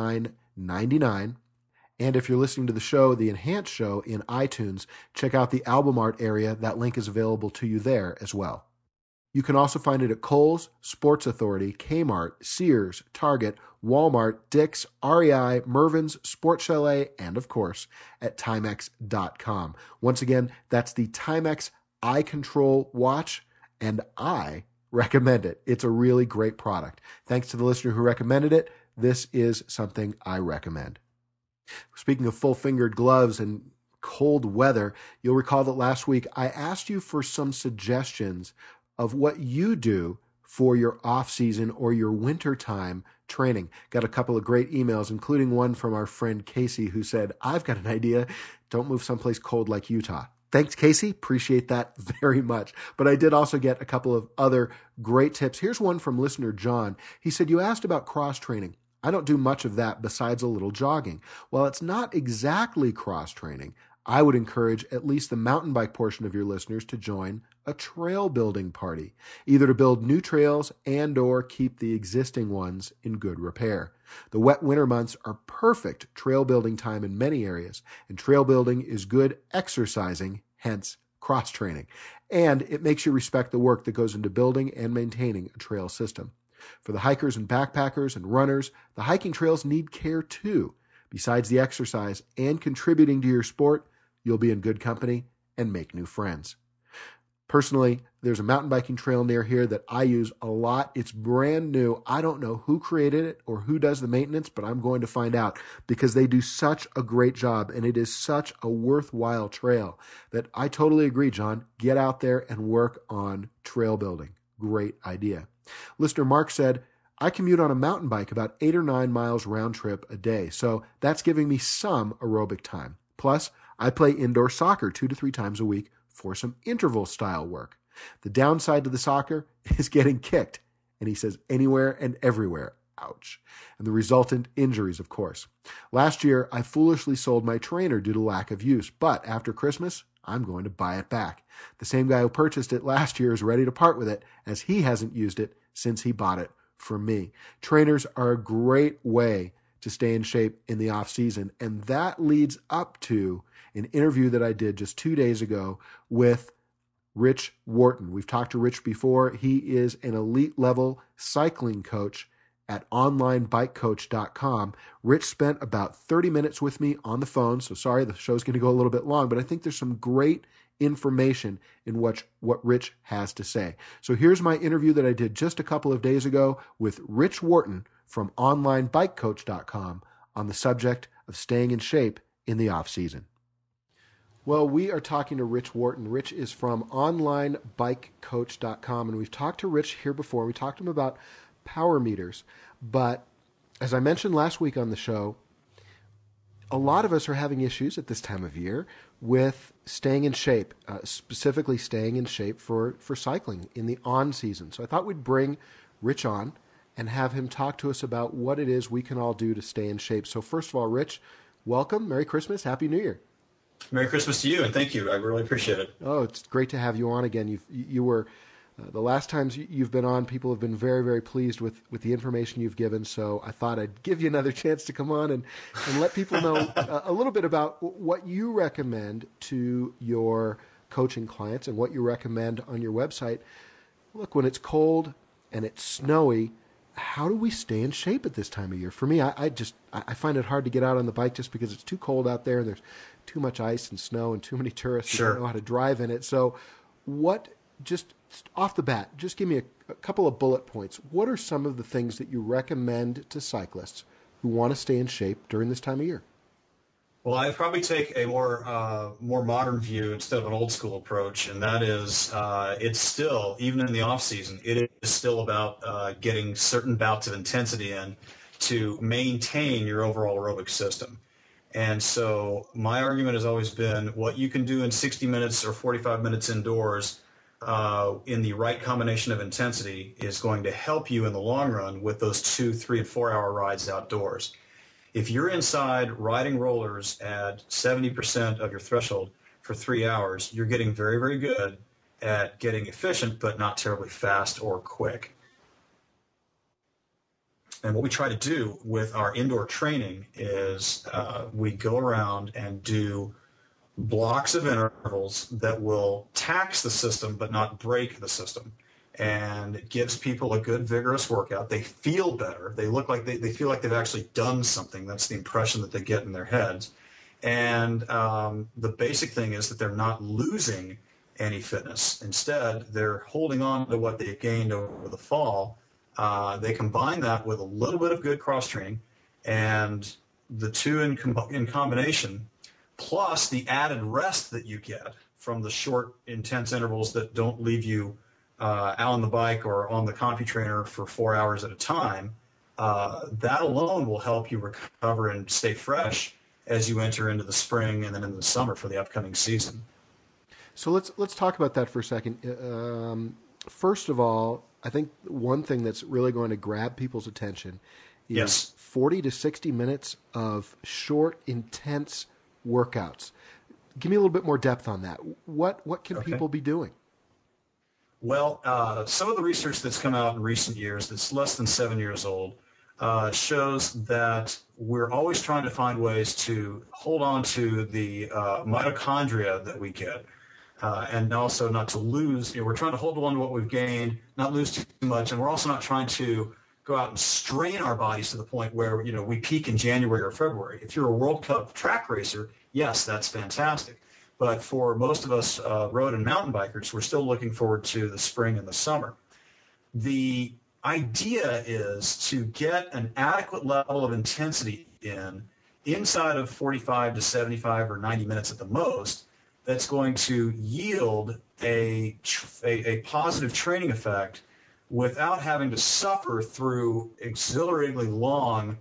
$79.99. And if you're listening to the show, the Enhanced Show, in iTunes, check out the album art area. That link is available to you there as well. You can also find it at Kohl's, Sports Authority, Kmart, Sears, Target, Walmart, Dick's, REI, Mervyn's, Sport Chalet, and of course at Timex.com. Once again, that's the Timex iControl watch, and I recommend it. It's a really great product. Thanks to the listener who recommended it. This is something I recommend. Speaking of full-fingered gloves and cold weather. You'll recall that last week I asked you for some suggestions of what you do for your off-season or your wintertime training. Got a couple of great emails, including one from our friend Casey, who said, I've got an idea. Don't move someplace cold like Utah. Thanks, Casey. Appreciate that very much. But I did also get a couple of other great tips. Here's one from listener John. He said, you asked about cross-training. I don't do much of that besides a little jogging. While it's not exactly cross-training, I would encourage at least the mountain bike portion of your listeners to join a trail building party, either to build new trails and or keep the existing ones in good repair. The wet winter months are perfect trail building time in many areas, and trail building is good exercising, hence cross-training. And it makes you respect the work that goes into building and maintaining a trail system. For the hikers and backpackers and runners, the hiking trails need care too. Besides the exercise and contributing to your sport, you'll be in good company and make new friends. Personally, there's a mountain biking trail near here that I use a lot. It's brand new. I don't know who created it or who does the maintenance, but I'm going to find out because they do such a great job and it is such a worthwhile trail that I totally agree, John. Get out there and work on trail building. Great idea. Listener Mark said, I commute on a mountain bike about 8 or 9 miles round trip a day, so that's giving me some aerobic time. Plus, I play indoor soccer 2 to 3 times a week for some interval style work. The downside to the soccer is getting kicked, and he says anywhere and everywhere. Ouch. And the resultant injuries, of course. Last year, I foolishly sold my trainer due to lack of use, but after Christmas, I'm going to buy it back. The same guy who purchased it last year is ready to part with it as he hasn't used it since he bought it from me. Trainers are a great way to stay in shape in the off season, and that leads up to an interview that I did just 2 days ago with Rich Wharton. We've talked to Rich before. He is an elite level cycling coach at onlinebikecoach.com. Rich spent about 30 minutes with me on the phone, so sorry, the show's going to go a little bit long, but I think there's some great information in what Rich has to say. So here's my interview that I did just a couple of days ago with Rich Wharton from onlinebikecoach.com on the subject of staying in shape in the off season. Well, we are talking to Rich Wharton. Rich is from onlinebikecoach.com, and we've talked to Rich here before. We talked to him about power meters, but as I mentioned last week on the show, a lot of us are having issues at this time of year with staying in shape, specifically staying in shape for cycling in the on season. So I thought we'd bring Rich on and have him talk to us about what it is we can all do to stay in shape. So first of all, Rich, welcome. Merry Christmas. Happy New Year. Merry Christmas to you, and thank you. I really appreciate it. Oh, it's great to have you on again. You were the last times you've been on, people have been very, very pleased with the information you've given. So I thought I'd give you another chance to come on and let people know a little bit about what you recommend to your coaching clients and what you recommend on your website. Look, when it's cold and it's snowy, how do we stay in shape at this time of year? For me, I find it hard to get out on the bike just because it's too cold out there and there's too much ice and snow and too many tourists who don't know how to drive in it. So just off the bat, just give me a couple of bullet points. What are some of the things that you recommend to cyclists who want to stay in shape during this time of year? Well, I'd probably take a more modern view instead of an old school approach, and that is it's still, even in the off season, it is still about getting certain bouts of intensity in to maintain your overall aerobic system. And so my argument has always been what you can do in 60 minutes or 45 minutes indoors in the right combination of intensity is going to help you in the long run with those 2, 3, and 4 hour rides outdoors. If you're inside riding rollers at 70% of your threshold for 3 hours, you're getting very, very good at getting efficient, but not terribly fast or quick. And what we try to do with our indoor training is we go around and do blocks of intervals that will tax the system but not break the system. And it gives people a good, vigorous workout. They feel better. They look like they feel like they've actually done something. That's the impression that they get in their heads. And the basic thing is that they're not losing any fitness. Instead, they're holding on to what they've gained over the fall. They combine that with a little bit of good cross-training, and the two in combination, plus the added rest that you get from the short, intense intervals that don't leave you out on the bike or on the CompuTrainer for 4 hours at a time, that alone will help you recover and stay fresh as you enter into the spring and then into the summer for the upcoming season. So let's talk about that for a second. First of all, I think one thing that's really going to grab people's attention is Yes. 40 to 60 minutes of short, intense workouts. Give me a little bit more depth on that. What can Okay. people be doing? Well, some of the research that's come out in recent years, that's less than 7 years old, shows that we're always trying to find ways to hold on to the mitochondria that we get, and also not to lose. We're trying to hold on to what we've gained, not lose too much, and we're also not trying to go out and strain our bodies to the point where we peak in January or February. If you're a World Cup track racer, yes, that's fantastic. But for most of us road and mountain bikers, we're still looking forward to the spring and the summer. The idea is to get an adequate level of intensity inside of 45 to 75 or 90 minutes at the most, that's going to yield a positive training effect without having to suffer through exhilaratingly long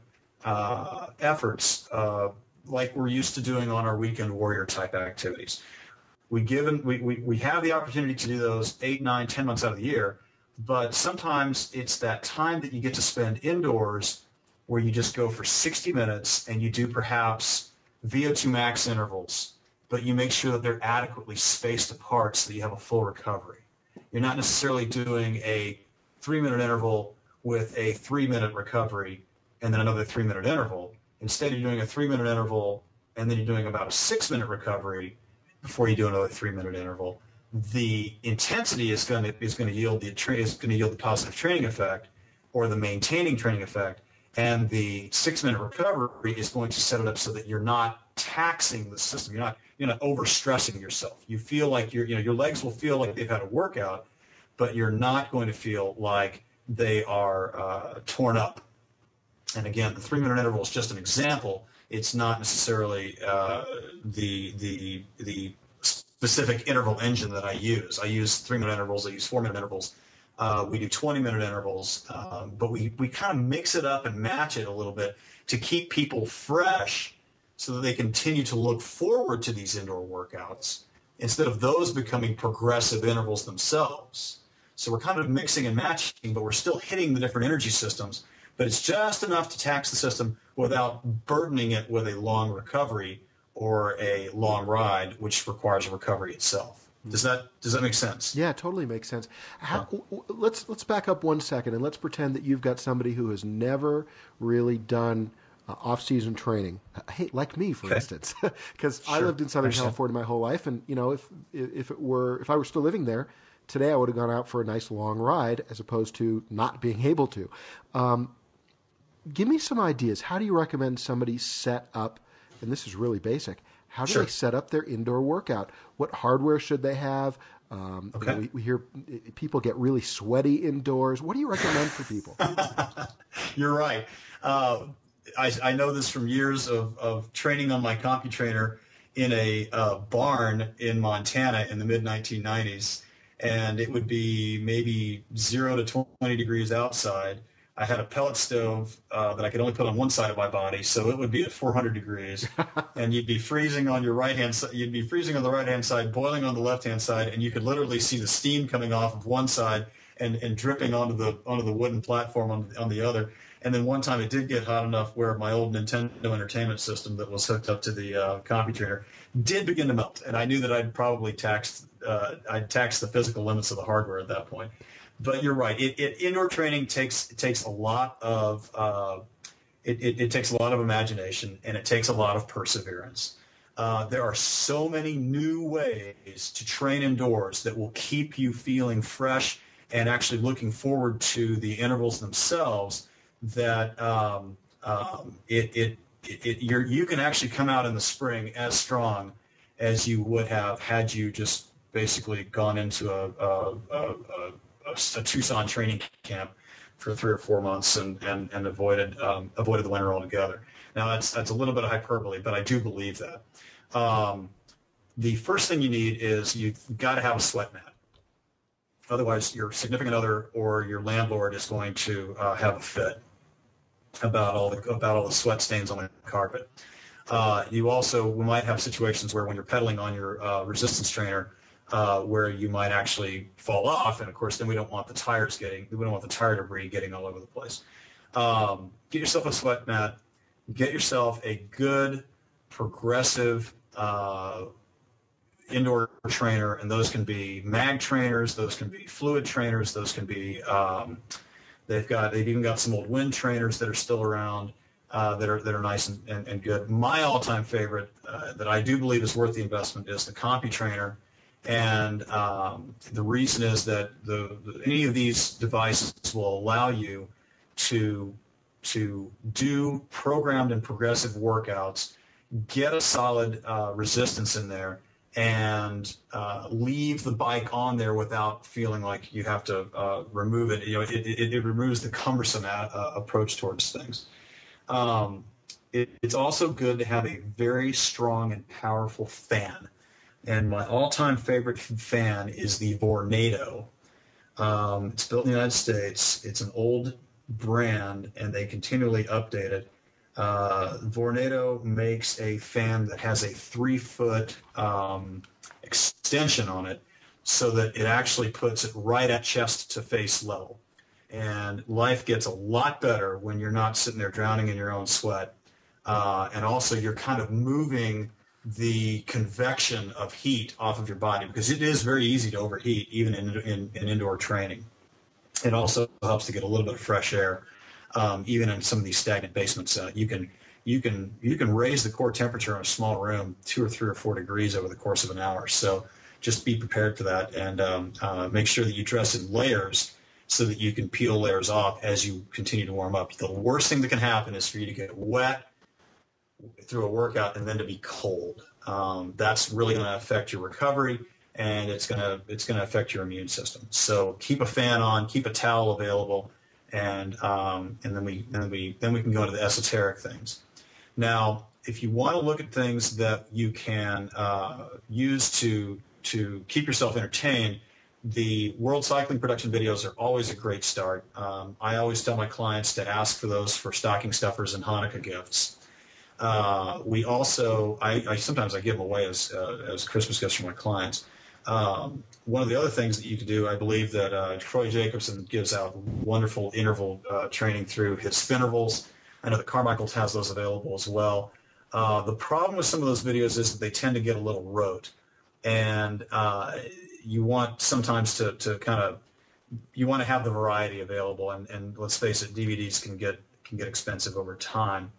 efforts like we're used to doing on our weekend warrior type activities. We have the opportunity to do those 8, 9, 10 months out of the year, but sometimes it's that time that you get to spend indoors where you just go for 60 minutes and you do perhaps VO2 max intervals, but you make sure that they're adequately spaced apart so that you have a full recovery. You're not necessarily doing a 3-minute interval with a 3-minute recovery and then another 3-minute interval. Instead, you're doing a 3-minute interval and then you're doing about a 6-minute recovery before you do another 3-minute interval. The intensity is going to yield the positive training effect or the maintaining training effect, and the 6-minute recovery is going to set it up so that you're not taxing the system. You're not overstressing yourself. You feel like your legs will feel like they've had a workout, but you're not going to feel like they are torn up. And again, the 3-minute interval is just an example. It's not necessarily the specific interval engine that I use. I use 3-minute intervals. I use 4-minute intervals. We do 20-minute intervals, but we kind of mix it up and match it a little bit to keep people fresh so that they continue to look forward to these indoor workouts instead of those becoming progressive intervals themselves. So we're kind of mixing and matching, but we're still hitting the different energy systems, but it's just enough to tax the system without burdening it with a long recovery or a long ride, which requires a recovery itself. Does that make sense? Yeah, it totally makes sense. Let's back up 1 second and let's pretend that you've got somebody who has never really done off-season training. Hey, like me, for instance, because I lived in Southern California my whole life, and if I were still living there today, I would have gone out for a nice long ride as opposed to not being able to. Give me some ideas. How do you recommend somebody set up? And this is really basic. How do they set up their indoor workout? What hardware should they have? We hear people get really sweaty indoors. What do you recommend for people? You're right. I know this from years of training on my CompuTrainer in a barn in Montana in the mid-1990s, and it would be maybe 0 to 20 degrees outside. I had a pellet stove that I could only put on one side of my body, so it would be at 400 degrees, and you'd be freezing on your right hand side. You'd be freezing on the right hand side, boiling on the left hand side, and you could literally see the steam coming off of one side and dripping onto the wooden platform on the other. And then one time it did get hot enough where my old Nintendo Entertainment System that was hooked up to the CompuTrainer did begin to melt, and I knew that I'd probably taxed the physical limits of the hardware at that point. But you're right. Indoor training takes a lot of it takes a lot of imagination, and it takes a lot of perseverance. There are so many new ways to train indoors that will keep you feeling fresh and actually looking forward to the intervals themselves. That you can actually come out in the spring as strong as you would have had you just basically gone into a Tucson training camp for 3 or 4 months and avoided the winter altogether. Now that's a little bit of hyperbole, but I do believe that. The first thing you need is you've got to have a sweat mat. Otherwise, your significant other or your landlord is going to have a fit about all the sweat stains on the carpet. We might have situations where when you're pedaling on your resistance trainer, where you might actually fall off, and of course, then we don't want the tire debris getting all over the place. Get yourself a sweat mat. Get yourself a good progressive indoor trainer, and those can be mag trainers, those can be fluid trainers, those can be they've even got some old wind trainers that are still around that are nice and good. My all-time favorite that I do believe is worth the investment is the CompuTrainer, and the reason is that any of these devices will allow you to do programmed and progressive workouts, get a solid resistance in there, and leave the bike on there without feeling like you have to remove it. It removes the cumbersome approach towards things. It's also good to have a very strong and powerful fan. And my all-time favorite fan is the Vornado. It's built in the United States. It's an old brand, and they continually update it. Vornado makes a fan that has a 3-foot extension on it, so that it actually puts it right at chest to face level. And life gets a lot better when you're not sitting there drowning in your own sweat. And also you're kind of moving the convection of heat off of your body, because it is very easy to overheat even in indoor training. It also helps to get a little bit of fresh air. Even in some of these stagnant basements, you can raise the core temperature in a small room 2 or 3 or 4 degrees over the course of an hour. So just be prepared for that, and make sure that you dress in layers so that you can peel layers off as you continue to warm up. The worst thing that can happen is for you to get wet through a workout and then to be cold. That's really going to affect your recovery, and it's going to affect your immune system. So keep a fan on, keep a towel available. And then we can go into the esoteric things. Now, if you want to look at things that you can use to keep yourself entertained, the World Cycling Production videos are always a great start. I always tell my clients to ask for those for stocking stuffers and Hanukkah gifts. Sometimes I give them away as Christmas gifts for my clients. One of the other things that you can do, I believe that Troy Jacobson gives out wonderful interval training through his Spintervals. I know that Carmichael has those available as well. The problem with some of those videos is that they tend to get a little rote, and you want sometimes you want to have the variety available. And let's face it, DVDs can get expensive over time.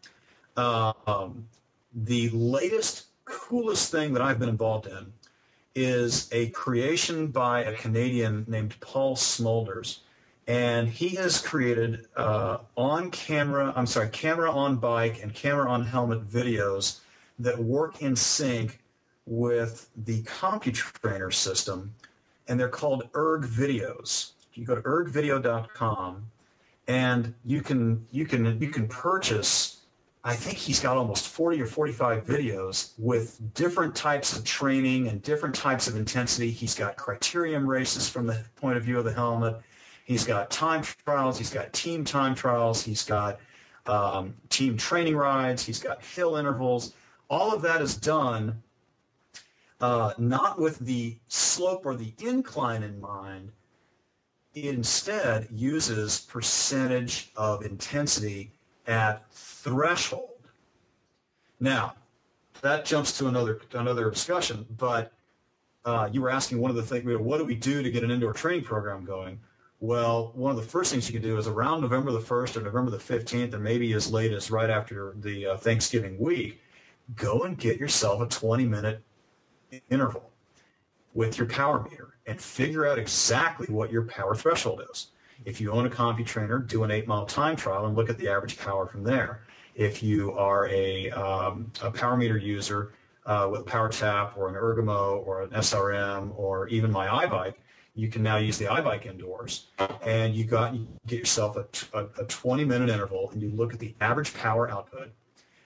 The latest, coolest thing that I've been involved in is a creation by a Canadian named Paul Smulders, and he has created camera on bike and camera on helmet videos that work in sync with the CompuTrainer system, and they're called Erg Videos. You go to ergvideo.com, and you can purchase. I think he's got almost 40 or 45 videos with different types of training and different types of intensity. He's got criterium races from the point of view of the helmet. He's got time trials. He's got team time trials. He's got team training rides. He's got hill intervals. All of that is done not with the slope or the incline in mind. It instead uses percentage of intensity at threshold. Now, that jumps to another discussion, but you were asking one of the things, what do we do to get an indoor training program going? Well, one of the first things you can do is around November the 1st or November the 15th, and maybe as late as right after the Thanksgiving week, go and get yourself a 20-minute interval with your power meter and figure out exactly what your power threshold is. If you own a CompuTrainer, do an 8-mile time trial and look at the average power from there. If you are a power meter user with a Power Tap or an Ergomo or an SRM or even my iBike, you can now use the iBike indoors, and you get yourself a 20-minute interval, and you look at the average power output.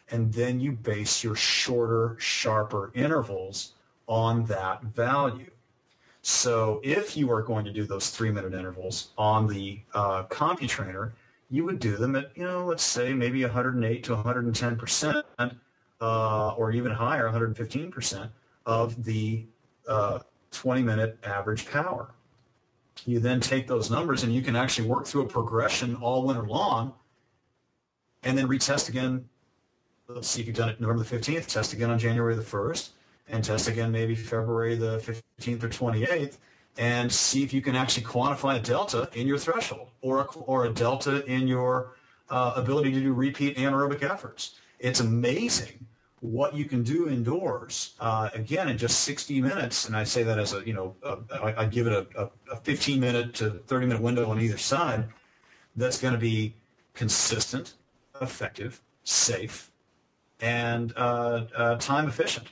and then you base your shorter, sharper intervals on that value. So if you are going to do those 3-minute intervals on the CompuTrainer, you would do them at, let's say maybe 108 to 110%, or even higher, 115% of the 20-minute average power. You then take those numbers and you can actually work through a progression all winter long and then retest again. Let's see if you've done it November the 15th, test again on January the 1st, and test again maybe February the 15th or 28th, and see if you can actually quantify a delta in your threshold or a delta in your ability to do repeat anaerobic efforts. It's amazing what you can do indoors, again, in just 60 minutes, and I say that as I give it a 15-minute to 30-minute window on either side, that's going to be consistent, effective, safe, and time efficient.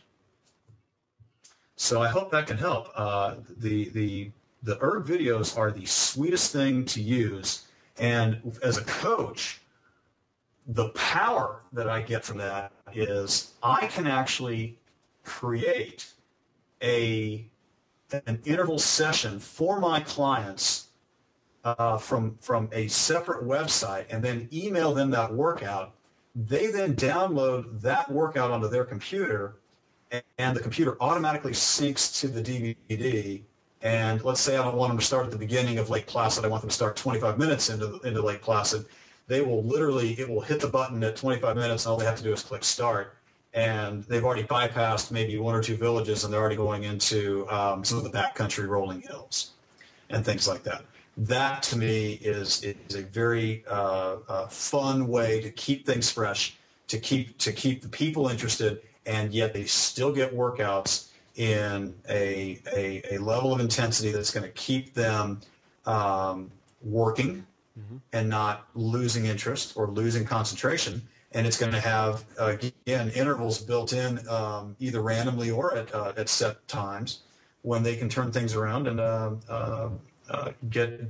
So I hope that can help. The erg videos are the sweetest thing to use, and as a coach, the power that I get from that is I can actually create an interval session for my clients from a separate website and then email them that workout. They then download that workout onto their computer, and the computer automatically syncs to the DVD. And let's say I don't want them to start at the beginning of Lake Placid. I want them to start 25 minutes into Lake Placid. It will hit the button at 25 minutes, and all they have to do is click start. And they've already bypassed maybe 1 or 2 villages, and they're already going into some of the backcountry rolling hills and things like that. That, to me, is a very fun way to keep things fresh, to keep the people interested, and yet they still get workouts in a level of intensity that's going to keep them working and not losing interest or losing concentration. And it's going to have, again, intervals built in either randomly or at set times when they can turn things around and get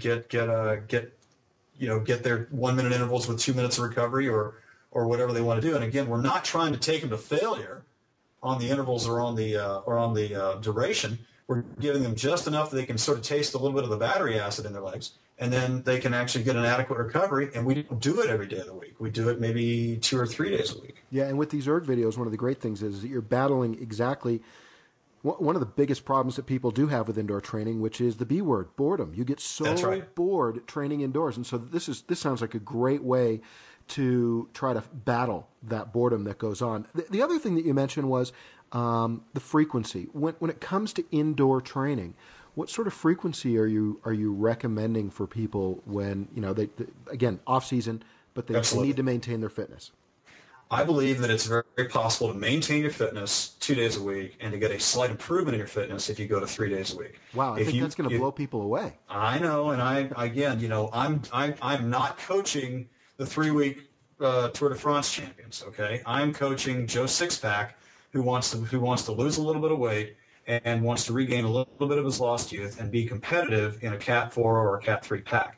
their 1-minute intervals with 2 minutes of recovery or whatever they want to do. And again, we're not trying to take them to failure on the intervals or on the duration. We're giving them just enough that they can sort of taste a little bit of the battery acid in their legs, and then they can actually get an adequate recovery. And we don't do it every day of the week. We do it maybe 2 or 3 days a week. Yeah, and with these erg videos, one of the great things is that you're battling exactly one of the biggest problems that people do have with indoor training, which is the B word, boredom. You get so bored training indoors. And so this sounds like a great way to try to battle that boredom that goes on. The other thing that you mentioned was the frequency. When it comes to indoor training, what sort of frequency are you recommending for people when, they again, off season, but they need to maintain their fitness? I believe that it's very, very possible to maintain your fitness 2 days a week and to get a slight improvement in your fitness if you go to 3 days a week. Wow, I think that's going to blow people away. I know, and I'm not coaching the 3-week Tour de France champions. Okay, I'm coaching Joe Sixpack, who wants to lose a little bit of weight and wants to regain a little bit of his lost youth and be competitive in a Cat 4 or a Cat 3 pack.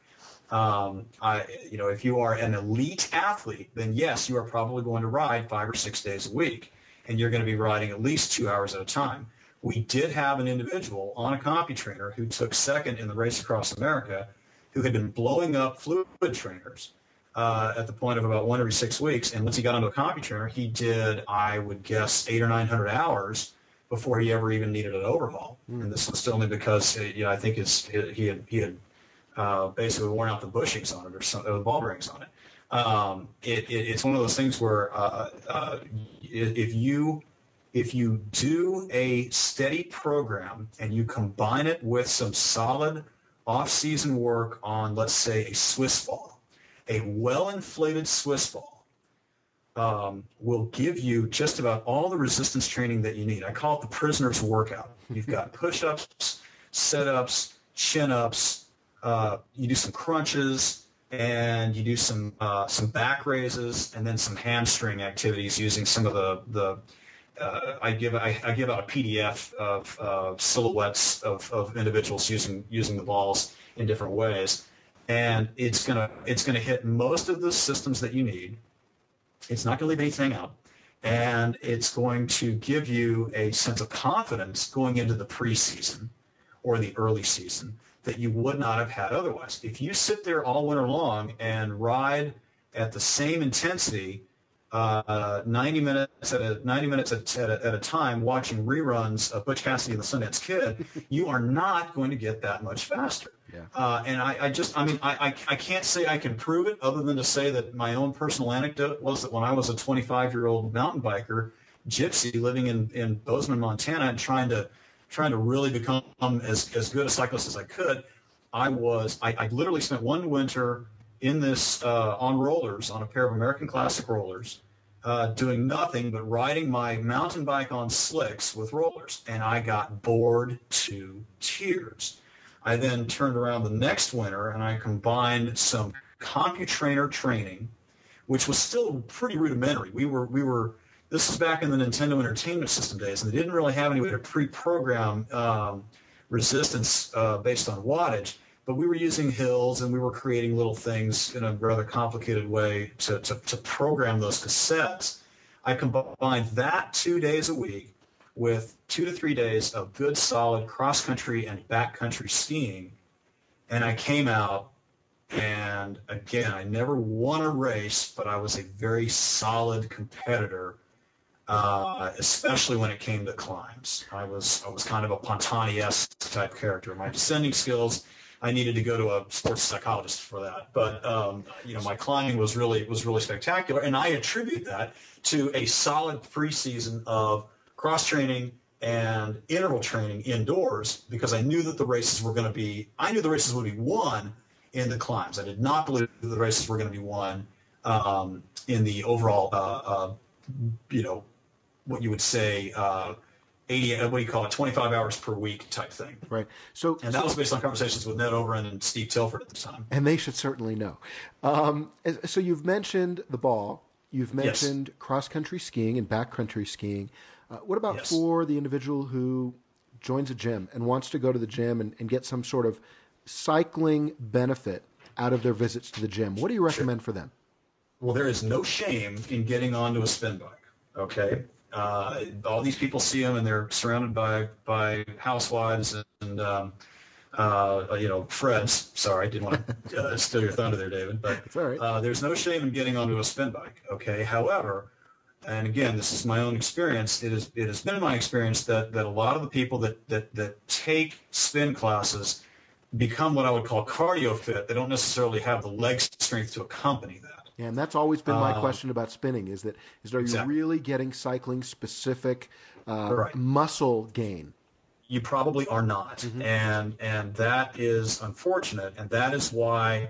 If you are an elite athlete, then yes, you are probably going to ride 5 or 6 days a week, and you're going to be riding at least 2 hours at a time. We did have an individual on a CompuTrainer who took second in the Race Across America, who had been blowing up fluid trainers at the point of about 1 every 6 weeks, and once he got onto a CompuTrainer, he did, I would guess, 800 or 900 hours before he ever even needed an overhaul. And this was only because I think he had basically worn out the bushings on it or the ball bearings on it. It's one of those things where if you do a steady program and you combine it with some solid off-season work on, let's say, a Swiss ball, a well-inflated Swiss ball will give you just about all the resistance training that you need. I call it the prisoner's workout. You've got push-ups, sit-ups, chin-ups, you do some crunches, and you do some back raises, and then some hamstring activities using some of the I give out a PDF of silhouettes of individuals using the balls in different ways, and it's gonna hit most of the systems that you need. It's not going to leave anything out. and it's going to give you a sense of confidence going into the preseason or the early season that you would not have had otherwise. If you sit there all winter long and ride at the same intensity, 90 minutes at a time, watching reruns of Butch Cassidy and the Sundance Kid, you are not going to get that much faster. Yeah. And I can't say I can prove it other than to say that my own personal anecdote was that when I was a 25-year-old mountain biker, gypsy, living in Bozeman, Montana, and trying to really become as good a cyclist as I could, I literally spent one winter in this on rollers, on a pair of American Classic rollers, doing nothing but riding my mountain bike on slicks with rollers, and I got bored to tears. I then turned around the next winter and I combined some CompuTrainer training, which was still pretty rudimentary. This was back in the Nintendo Entertainment System days, and they didn't really have any way to pre-program resistance based on wattage, but we were using hills and we were creating little things in a rather complicated way to program those cassettes. I combined that 2 days a week with 2 to 3 days of good, solid cross-country and backcountry skiing, and I came out, and again, I never won a race, but I was a very solid competitor, especially when it came to climbs. I was kind of a Pontani-esque type character. My descending skills, I needed to go to a sports psychologist for that, but my climbing was really spectacular, and I attribute that to a solid preseason of cross-training and interval training indoors, because I knew that the races would be won in the climbs. I did not believe that the races were going to be won in the overall, what you would say, 25 hours per week type thing. Right. And that was based on conversations with Ned Overend and Steve Tilford at the time. And they should certainly know. So you've mentioned the ball. You've mentioned cross-country skiing and backcountry skiing. What about for the individual who joins a gym and wants to go to the gym and get some sort of cycling benefit out of their visits to the gym? What do you recommend for them? Well, there is no shame in getting onto a spin bike, okay? All these people see them, and they're surrounded by housewives and Freds. Sorry, I didn't want to steal your thunder there, David. But it's all right. There's no shame in getting onto a spin bike, okay? However, and again, this is my own experience. It has been my experience that a lot of the people that take spin classes become what I would call cardio fit. They don't necessarily have the leg strength to accompany that. Yeah, and that's always been my question about spinning: are you really getting cycling specific muscle gain? You probably are not, mm-hmm. and that is unfortunate, and that is why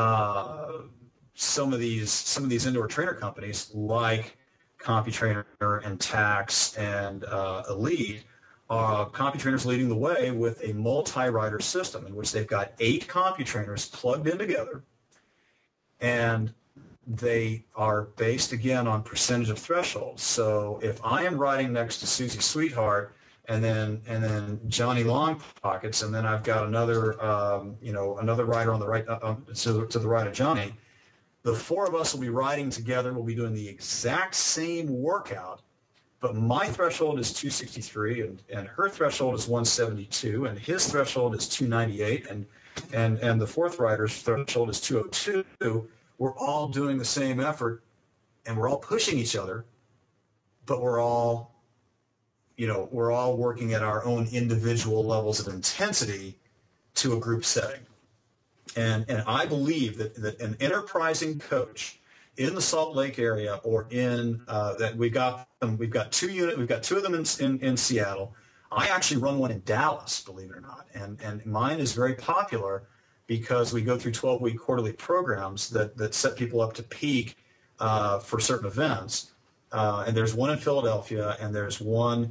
some of these indoor trainer companies like CompuTrainer and Tacx and Elite, CompuTrainer's leading the way with a multi-rider system in which they've got 8 CompuTrainers plugged in together, and they are based again on percentage of thresholds. So if I am riding next to Susie Sweetheart and then Johnny Long Pockets, and then I've got another rider on the right to the right of Johnny, the 4 of us will be riding together. We'll be doing the exact same workout, but my threshold is 263, and her threshold is 172, and his threshold is 298, and the fourth rider's threshold is 202. We're all doing the same effort, and we're all pushing each other, but we're all working at our own individual levels of intensity to a group setting. And I believe that an enterprising coach in the Salt Lake area, or in that we've got 2 of them in Seattle. I actually run one in Dallas, believe it or not, and mine is very popular because we go through 12-week quarterly programs that set people up to peak for certain events. And there's one in Philadelphia, and there's one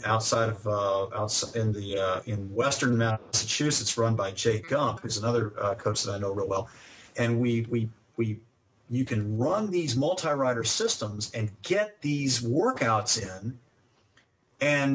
in Western Massachusetts, run by Jay Gump, who's another coach that I know real well. And you can run these multi-rider systems and get these workouts in, and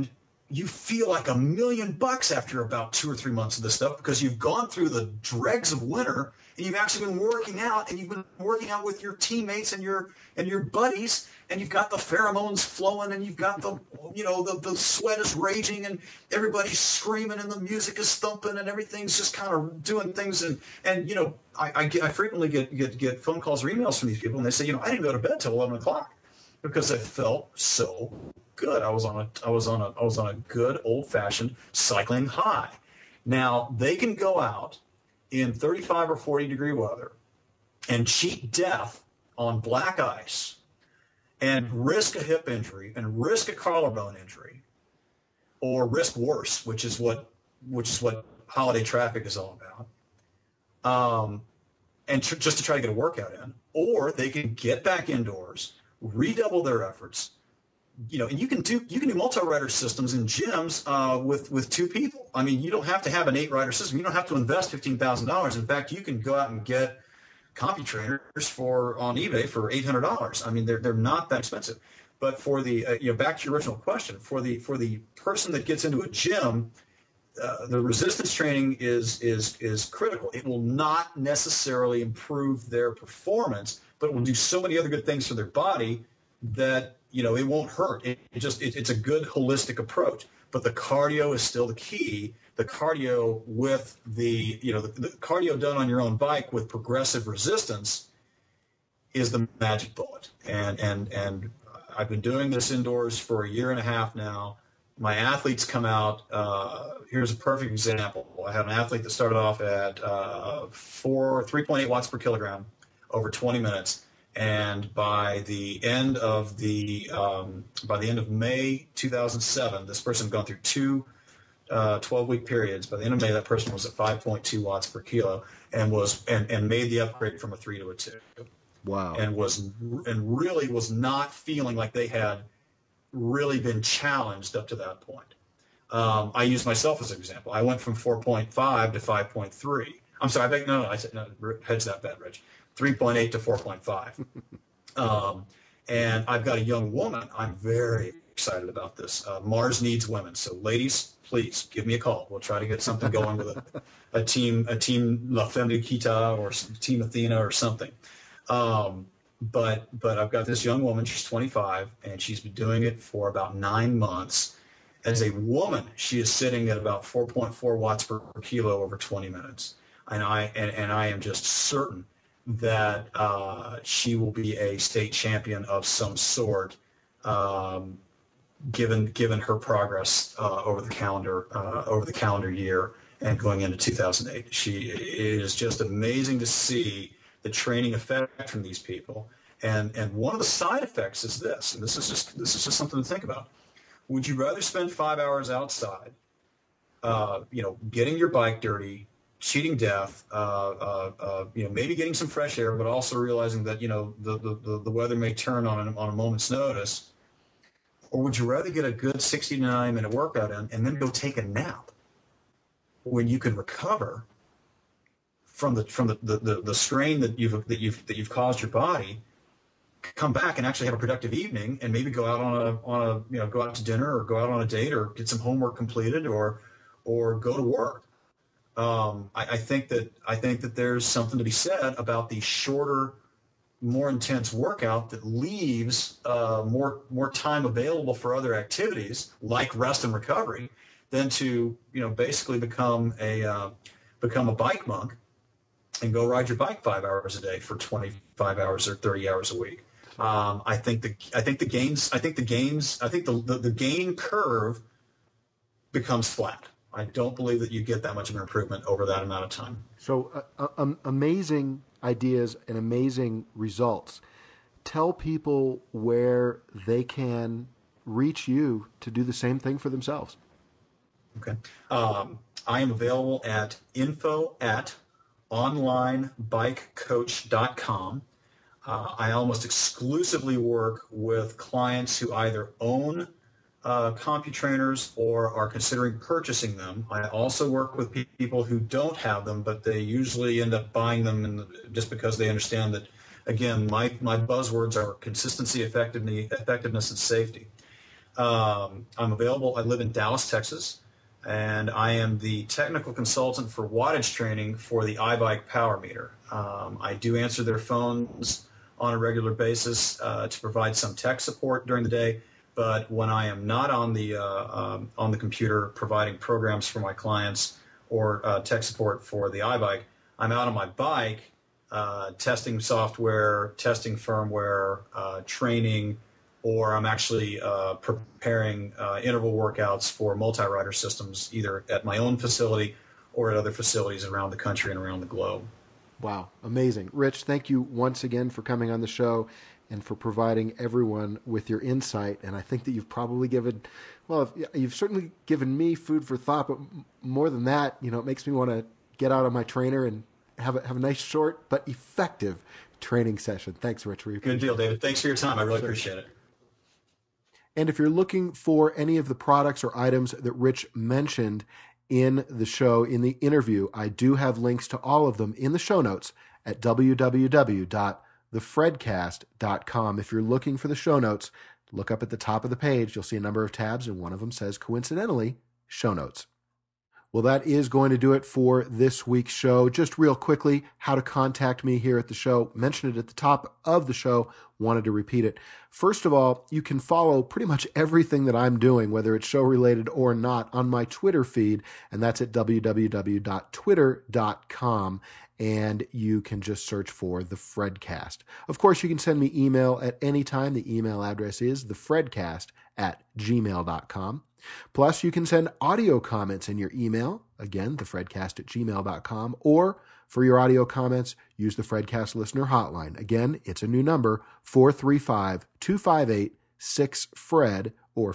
you feel like $1,000,000 after about 2 or 3 months of this stuff, because you've gone through the dregs of winter and you've actually been working out, and you've been working out with your teammates and your buddies, and you've got the pheromones flowing, and you've got the sweat is raging, and everybody's screaming, and the music is thumping, and everything's just kind of doing things. And I frequently get phone calls or emails from these people, and they say, I didn't go to bed till 11 o'clock because I felt so good. I was on a good old-fashioned cycling high. Now, they can go out in 35 or 40 degree weather and cheat death on black ice and risk a hip injury and risk a collarbone injury, or risk worse, which is what holiday traffic is all about, and just to try to get a workout in. Or they can get back indoors, redouble their efforts. And you can do multi-rider systems in gyms with 2 people. I mean, you don't have to have an 8-rider system. You don't have to invest $15,000. In fact, you can go out and get CompuTrainers on eBay for $800. I mean, they're not that expensive. But for the back to your original question, for the person that gets into a gym, the resistance training is critical. It will not necessarily improve their performance, but it will do so many other good things for their body that it won't hurt. It's a good holistic approach. But the cardio is still the key. The cardio with the cardio done on your own bike with progressive resistance is the magic bullet. And I've been doing this indoors for 1.5 years now. My athletes come out. Here's a perfect example. I had an athlete that started off at 3.8 watts per kilogram over 20 minutes. And by the end of May 2007, this person had gone through 2 12-week periods. By the end of May, that person was at 5.2 watts per kilo and made the upgrade from a 3 to a 2. Wow! And really was not feeling like they had really been challenged up to that point. I use myself as an example. I went from 4.5 to 5.3. I'm sorry. I said no. Hedge that bet, Rich. 3.8 to 4.5. And I've got a young woman. I'm very excited about this. Mars needs women. So ladies, please give me a call. We'll try to get something going with a team La Femme Nikita or Team Athena or something. But I've got this young woman. She's 25, and she's been doing it for about 9 months. As a woman, she is sitting at about 4.4 watts per kilo over 20 minutes. And I am just certain that she will be a state champion of some sort, given her progress over the calendar year and going into 2008. It is just amazing to see the training effect from these people. And one of the side effects is this, and this is just something to think about. Would you rather spend 5 hours outside, getting your bike dirty, cheating death, maybe getting some fresh air, but also realizing that the weather may turn on a moment's notice, or would you rather get a good 60 to 90-minute workout in and then go take a nap when you can recover from the strain that you've caused your body, come back and actually have a productive evening, and maybe go out go out to dinner, or go out on a date, or get some homework completed, or go to work. I think that there's something to be said about the shorter, more intense workout that leaves more time available for other activities like rest and recovery, than to basically become a bike monk and go ride your bike 5 hours a day for 25 hours or 30 hours a week. I think the gain curve becomes flat. I don't believe that you get that much of an improvement over that amount of time. So amazing ideas and amazing results. Tell people where they can reach you to do the same thing for themselves. Okay. I am available at info@onlinebikecoach.com. I almost exclusively work with clients who either own CompuTrainers or are considering purchasing them. I also work with people who don't have them, but they usually end up buying them just because they understand that, again, my buzzwords are consistency, effectiveness, and safety. I'm available. I live in Dallas, Texas, and I am the technical consultant for wattage training for the iBike Power Meter. I do answer their phones on a regular basis to provide some tech support during the day. But when I am not on the computer providing programs for my clients or tech support for the iBike, I'm out on my bike testing software, testing firmware, training, or I'm actually preparing interval workouts for multi-rider systems, either at my own facility or at other facilities around the country and around the globe. Wow, amazing. Rich, thank you once again for coming on the show and for providing everyone with your insight. And I think that you've probably given, well, you've certainly given me food for thought, but more than that, it makes me want to get out on my trainer and have a nice, short, but effective training session. Thanks, Rich. Good deal, David. Thanks for your time. I really appreciate it. And if you're looking for any of the products or items that Rich mentioned in the show, in the interview, I do have links to all of them in the show notes at www.thefredcast.com. If you're looking for the show notes, look up at the top of the page. You'll see a number of tabs, and one of them says, coincidentally, show notes. Well, that is going to do it for this week's show. Just real quickly, how to contact me here at the show. Mentioned it at the top of the show. Wanted to repeat it. First of all, you can follow pretty much everything that I'm doing, whether it's show-related or not, on my Twitter feed, and that's at www.twitter.com, and you can just search for The Fredcast. Of course, you can send me email at any time. The email address is thefredcast@gmail.com. Plus, you can send audio comments in your email, again, thefredcast@gmail.com, or for your audio comments, use the Fredcast listener hotline. Again, it's a new number, 435-258-6FRED, or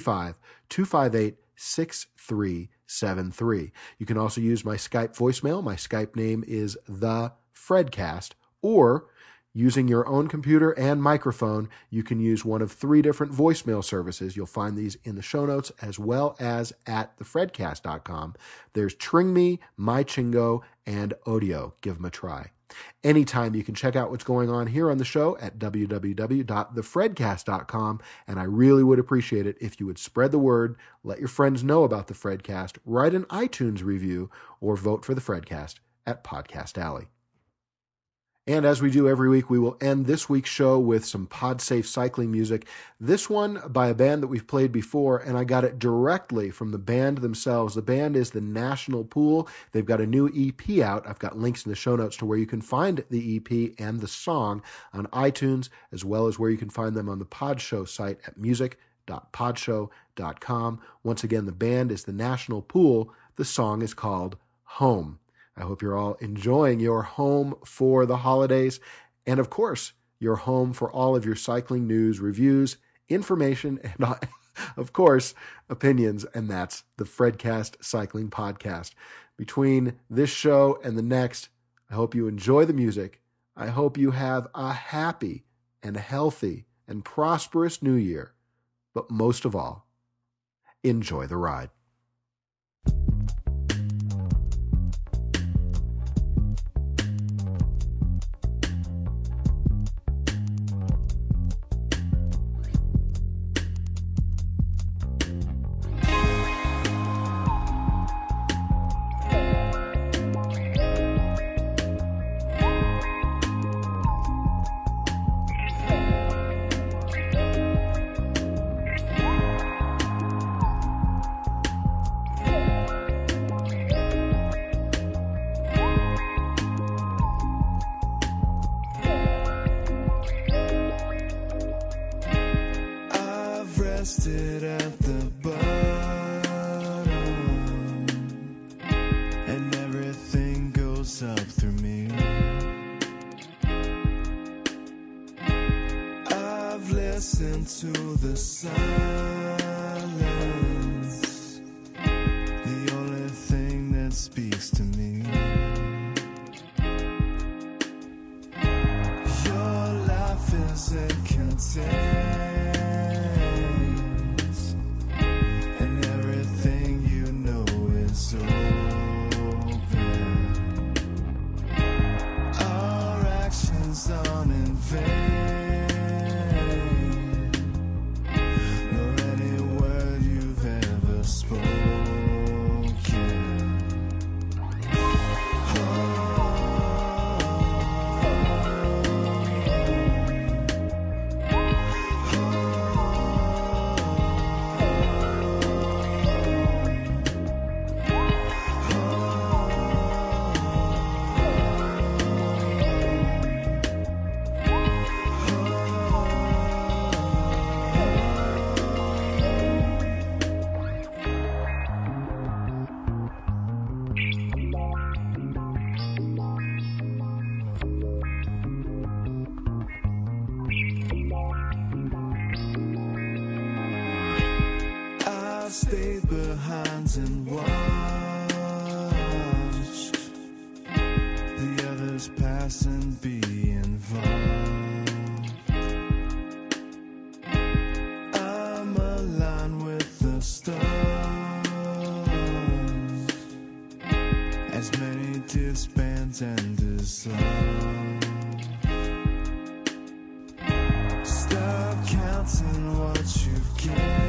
435-258-6373. You can also use my Skype voicemail. My Skype name is The Fredcast, or using your own computer and microphone, you can use one of 3 different voicemail services. You'll find these in the show notes as well as at thefredcast.com. There's TringMe, MyChingo, and Odeo. Give them a try. Anytime you can check out what's going on here on the show at www.thefredcast.com, and I really would appreciate it if you would spread the word, let your friends know about the Fredcast, write an iTunes review, or vote for the Fredcast at Podcast Alley. And as we do every week, we will end this week's show with some PodSafe cycling music. This one by a band that we've played before, and I got it directly from the band themselves. The band is the National Pool. They've got a new EP out. I've got links in the show notes to where you can find the EP and the song on iTunes, as well as where you can find them on the Podshow site at music.podshow.com. Once again, the band is the National Pool. The song is called Home. I hope you're all enjoying your home for the holidays, and of course, your home for all of your cycling news, reviews, information, and of course, opinions, and that's the Fredcast Cycling Podcast. Between this show and the next, I hope you enjoy the music. I hope you have a happy and healthy and prosperous new year, but most of all, enjoy the ride. Rested at the bottom, and everything goes up through me. I've listened to the silence, the only thing that speaks to me. Your life isn't contained. On in vain, nor any mustn't be involved. I'm aligned with the stars, as many disband and dissolve. Stop counting what you've given.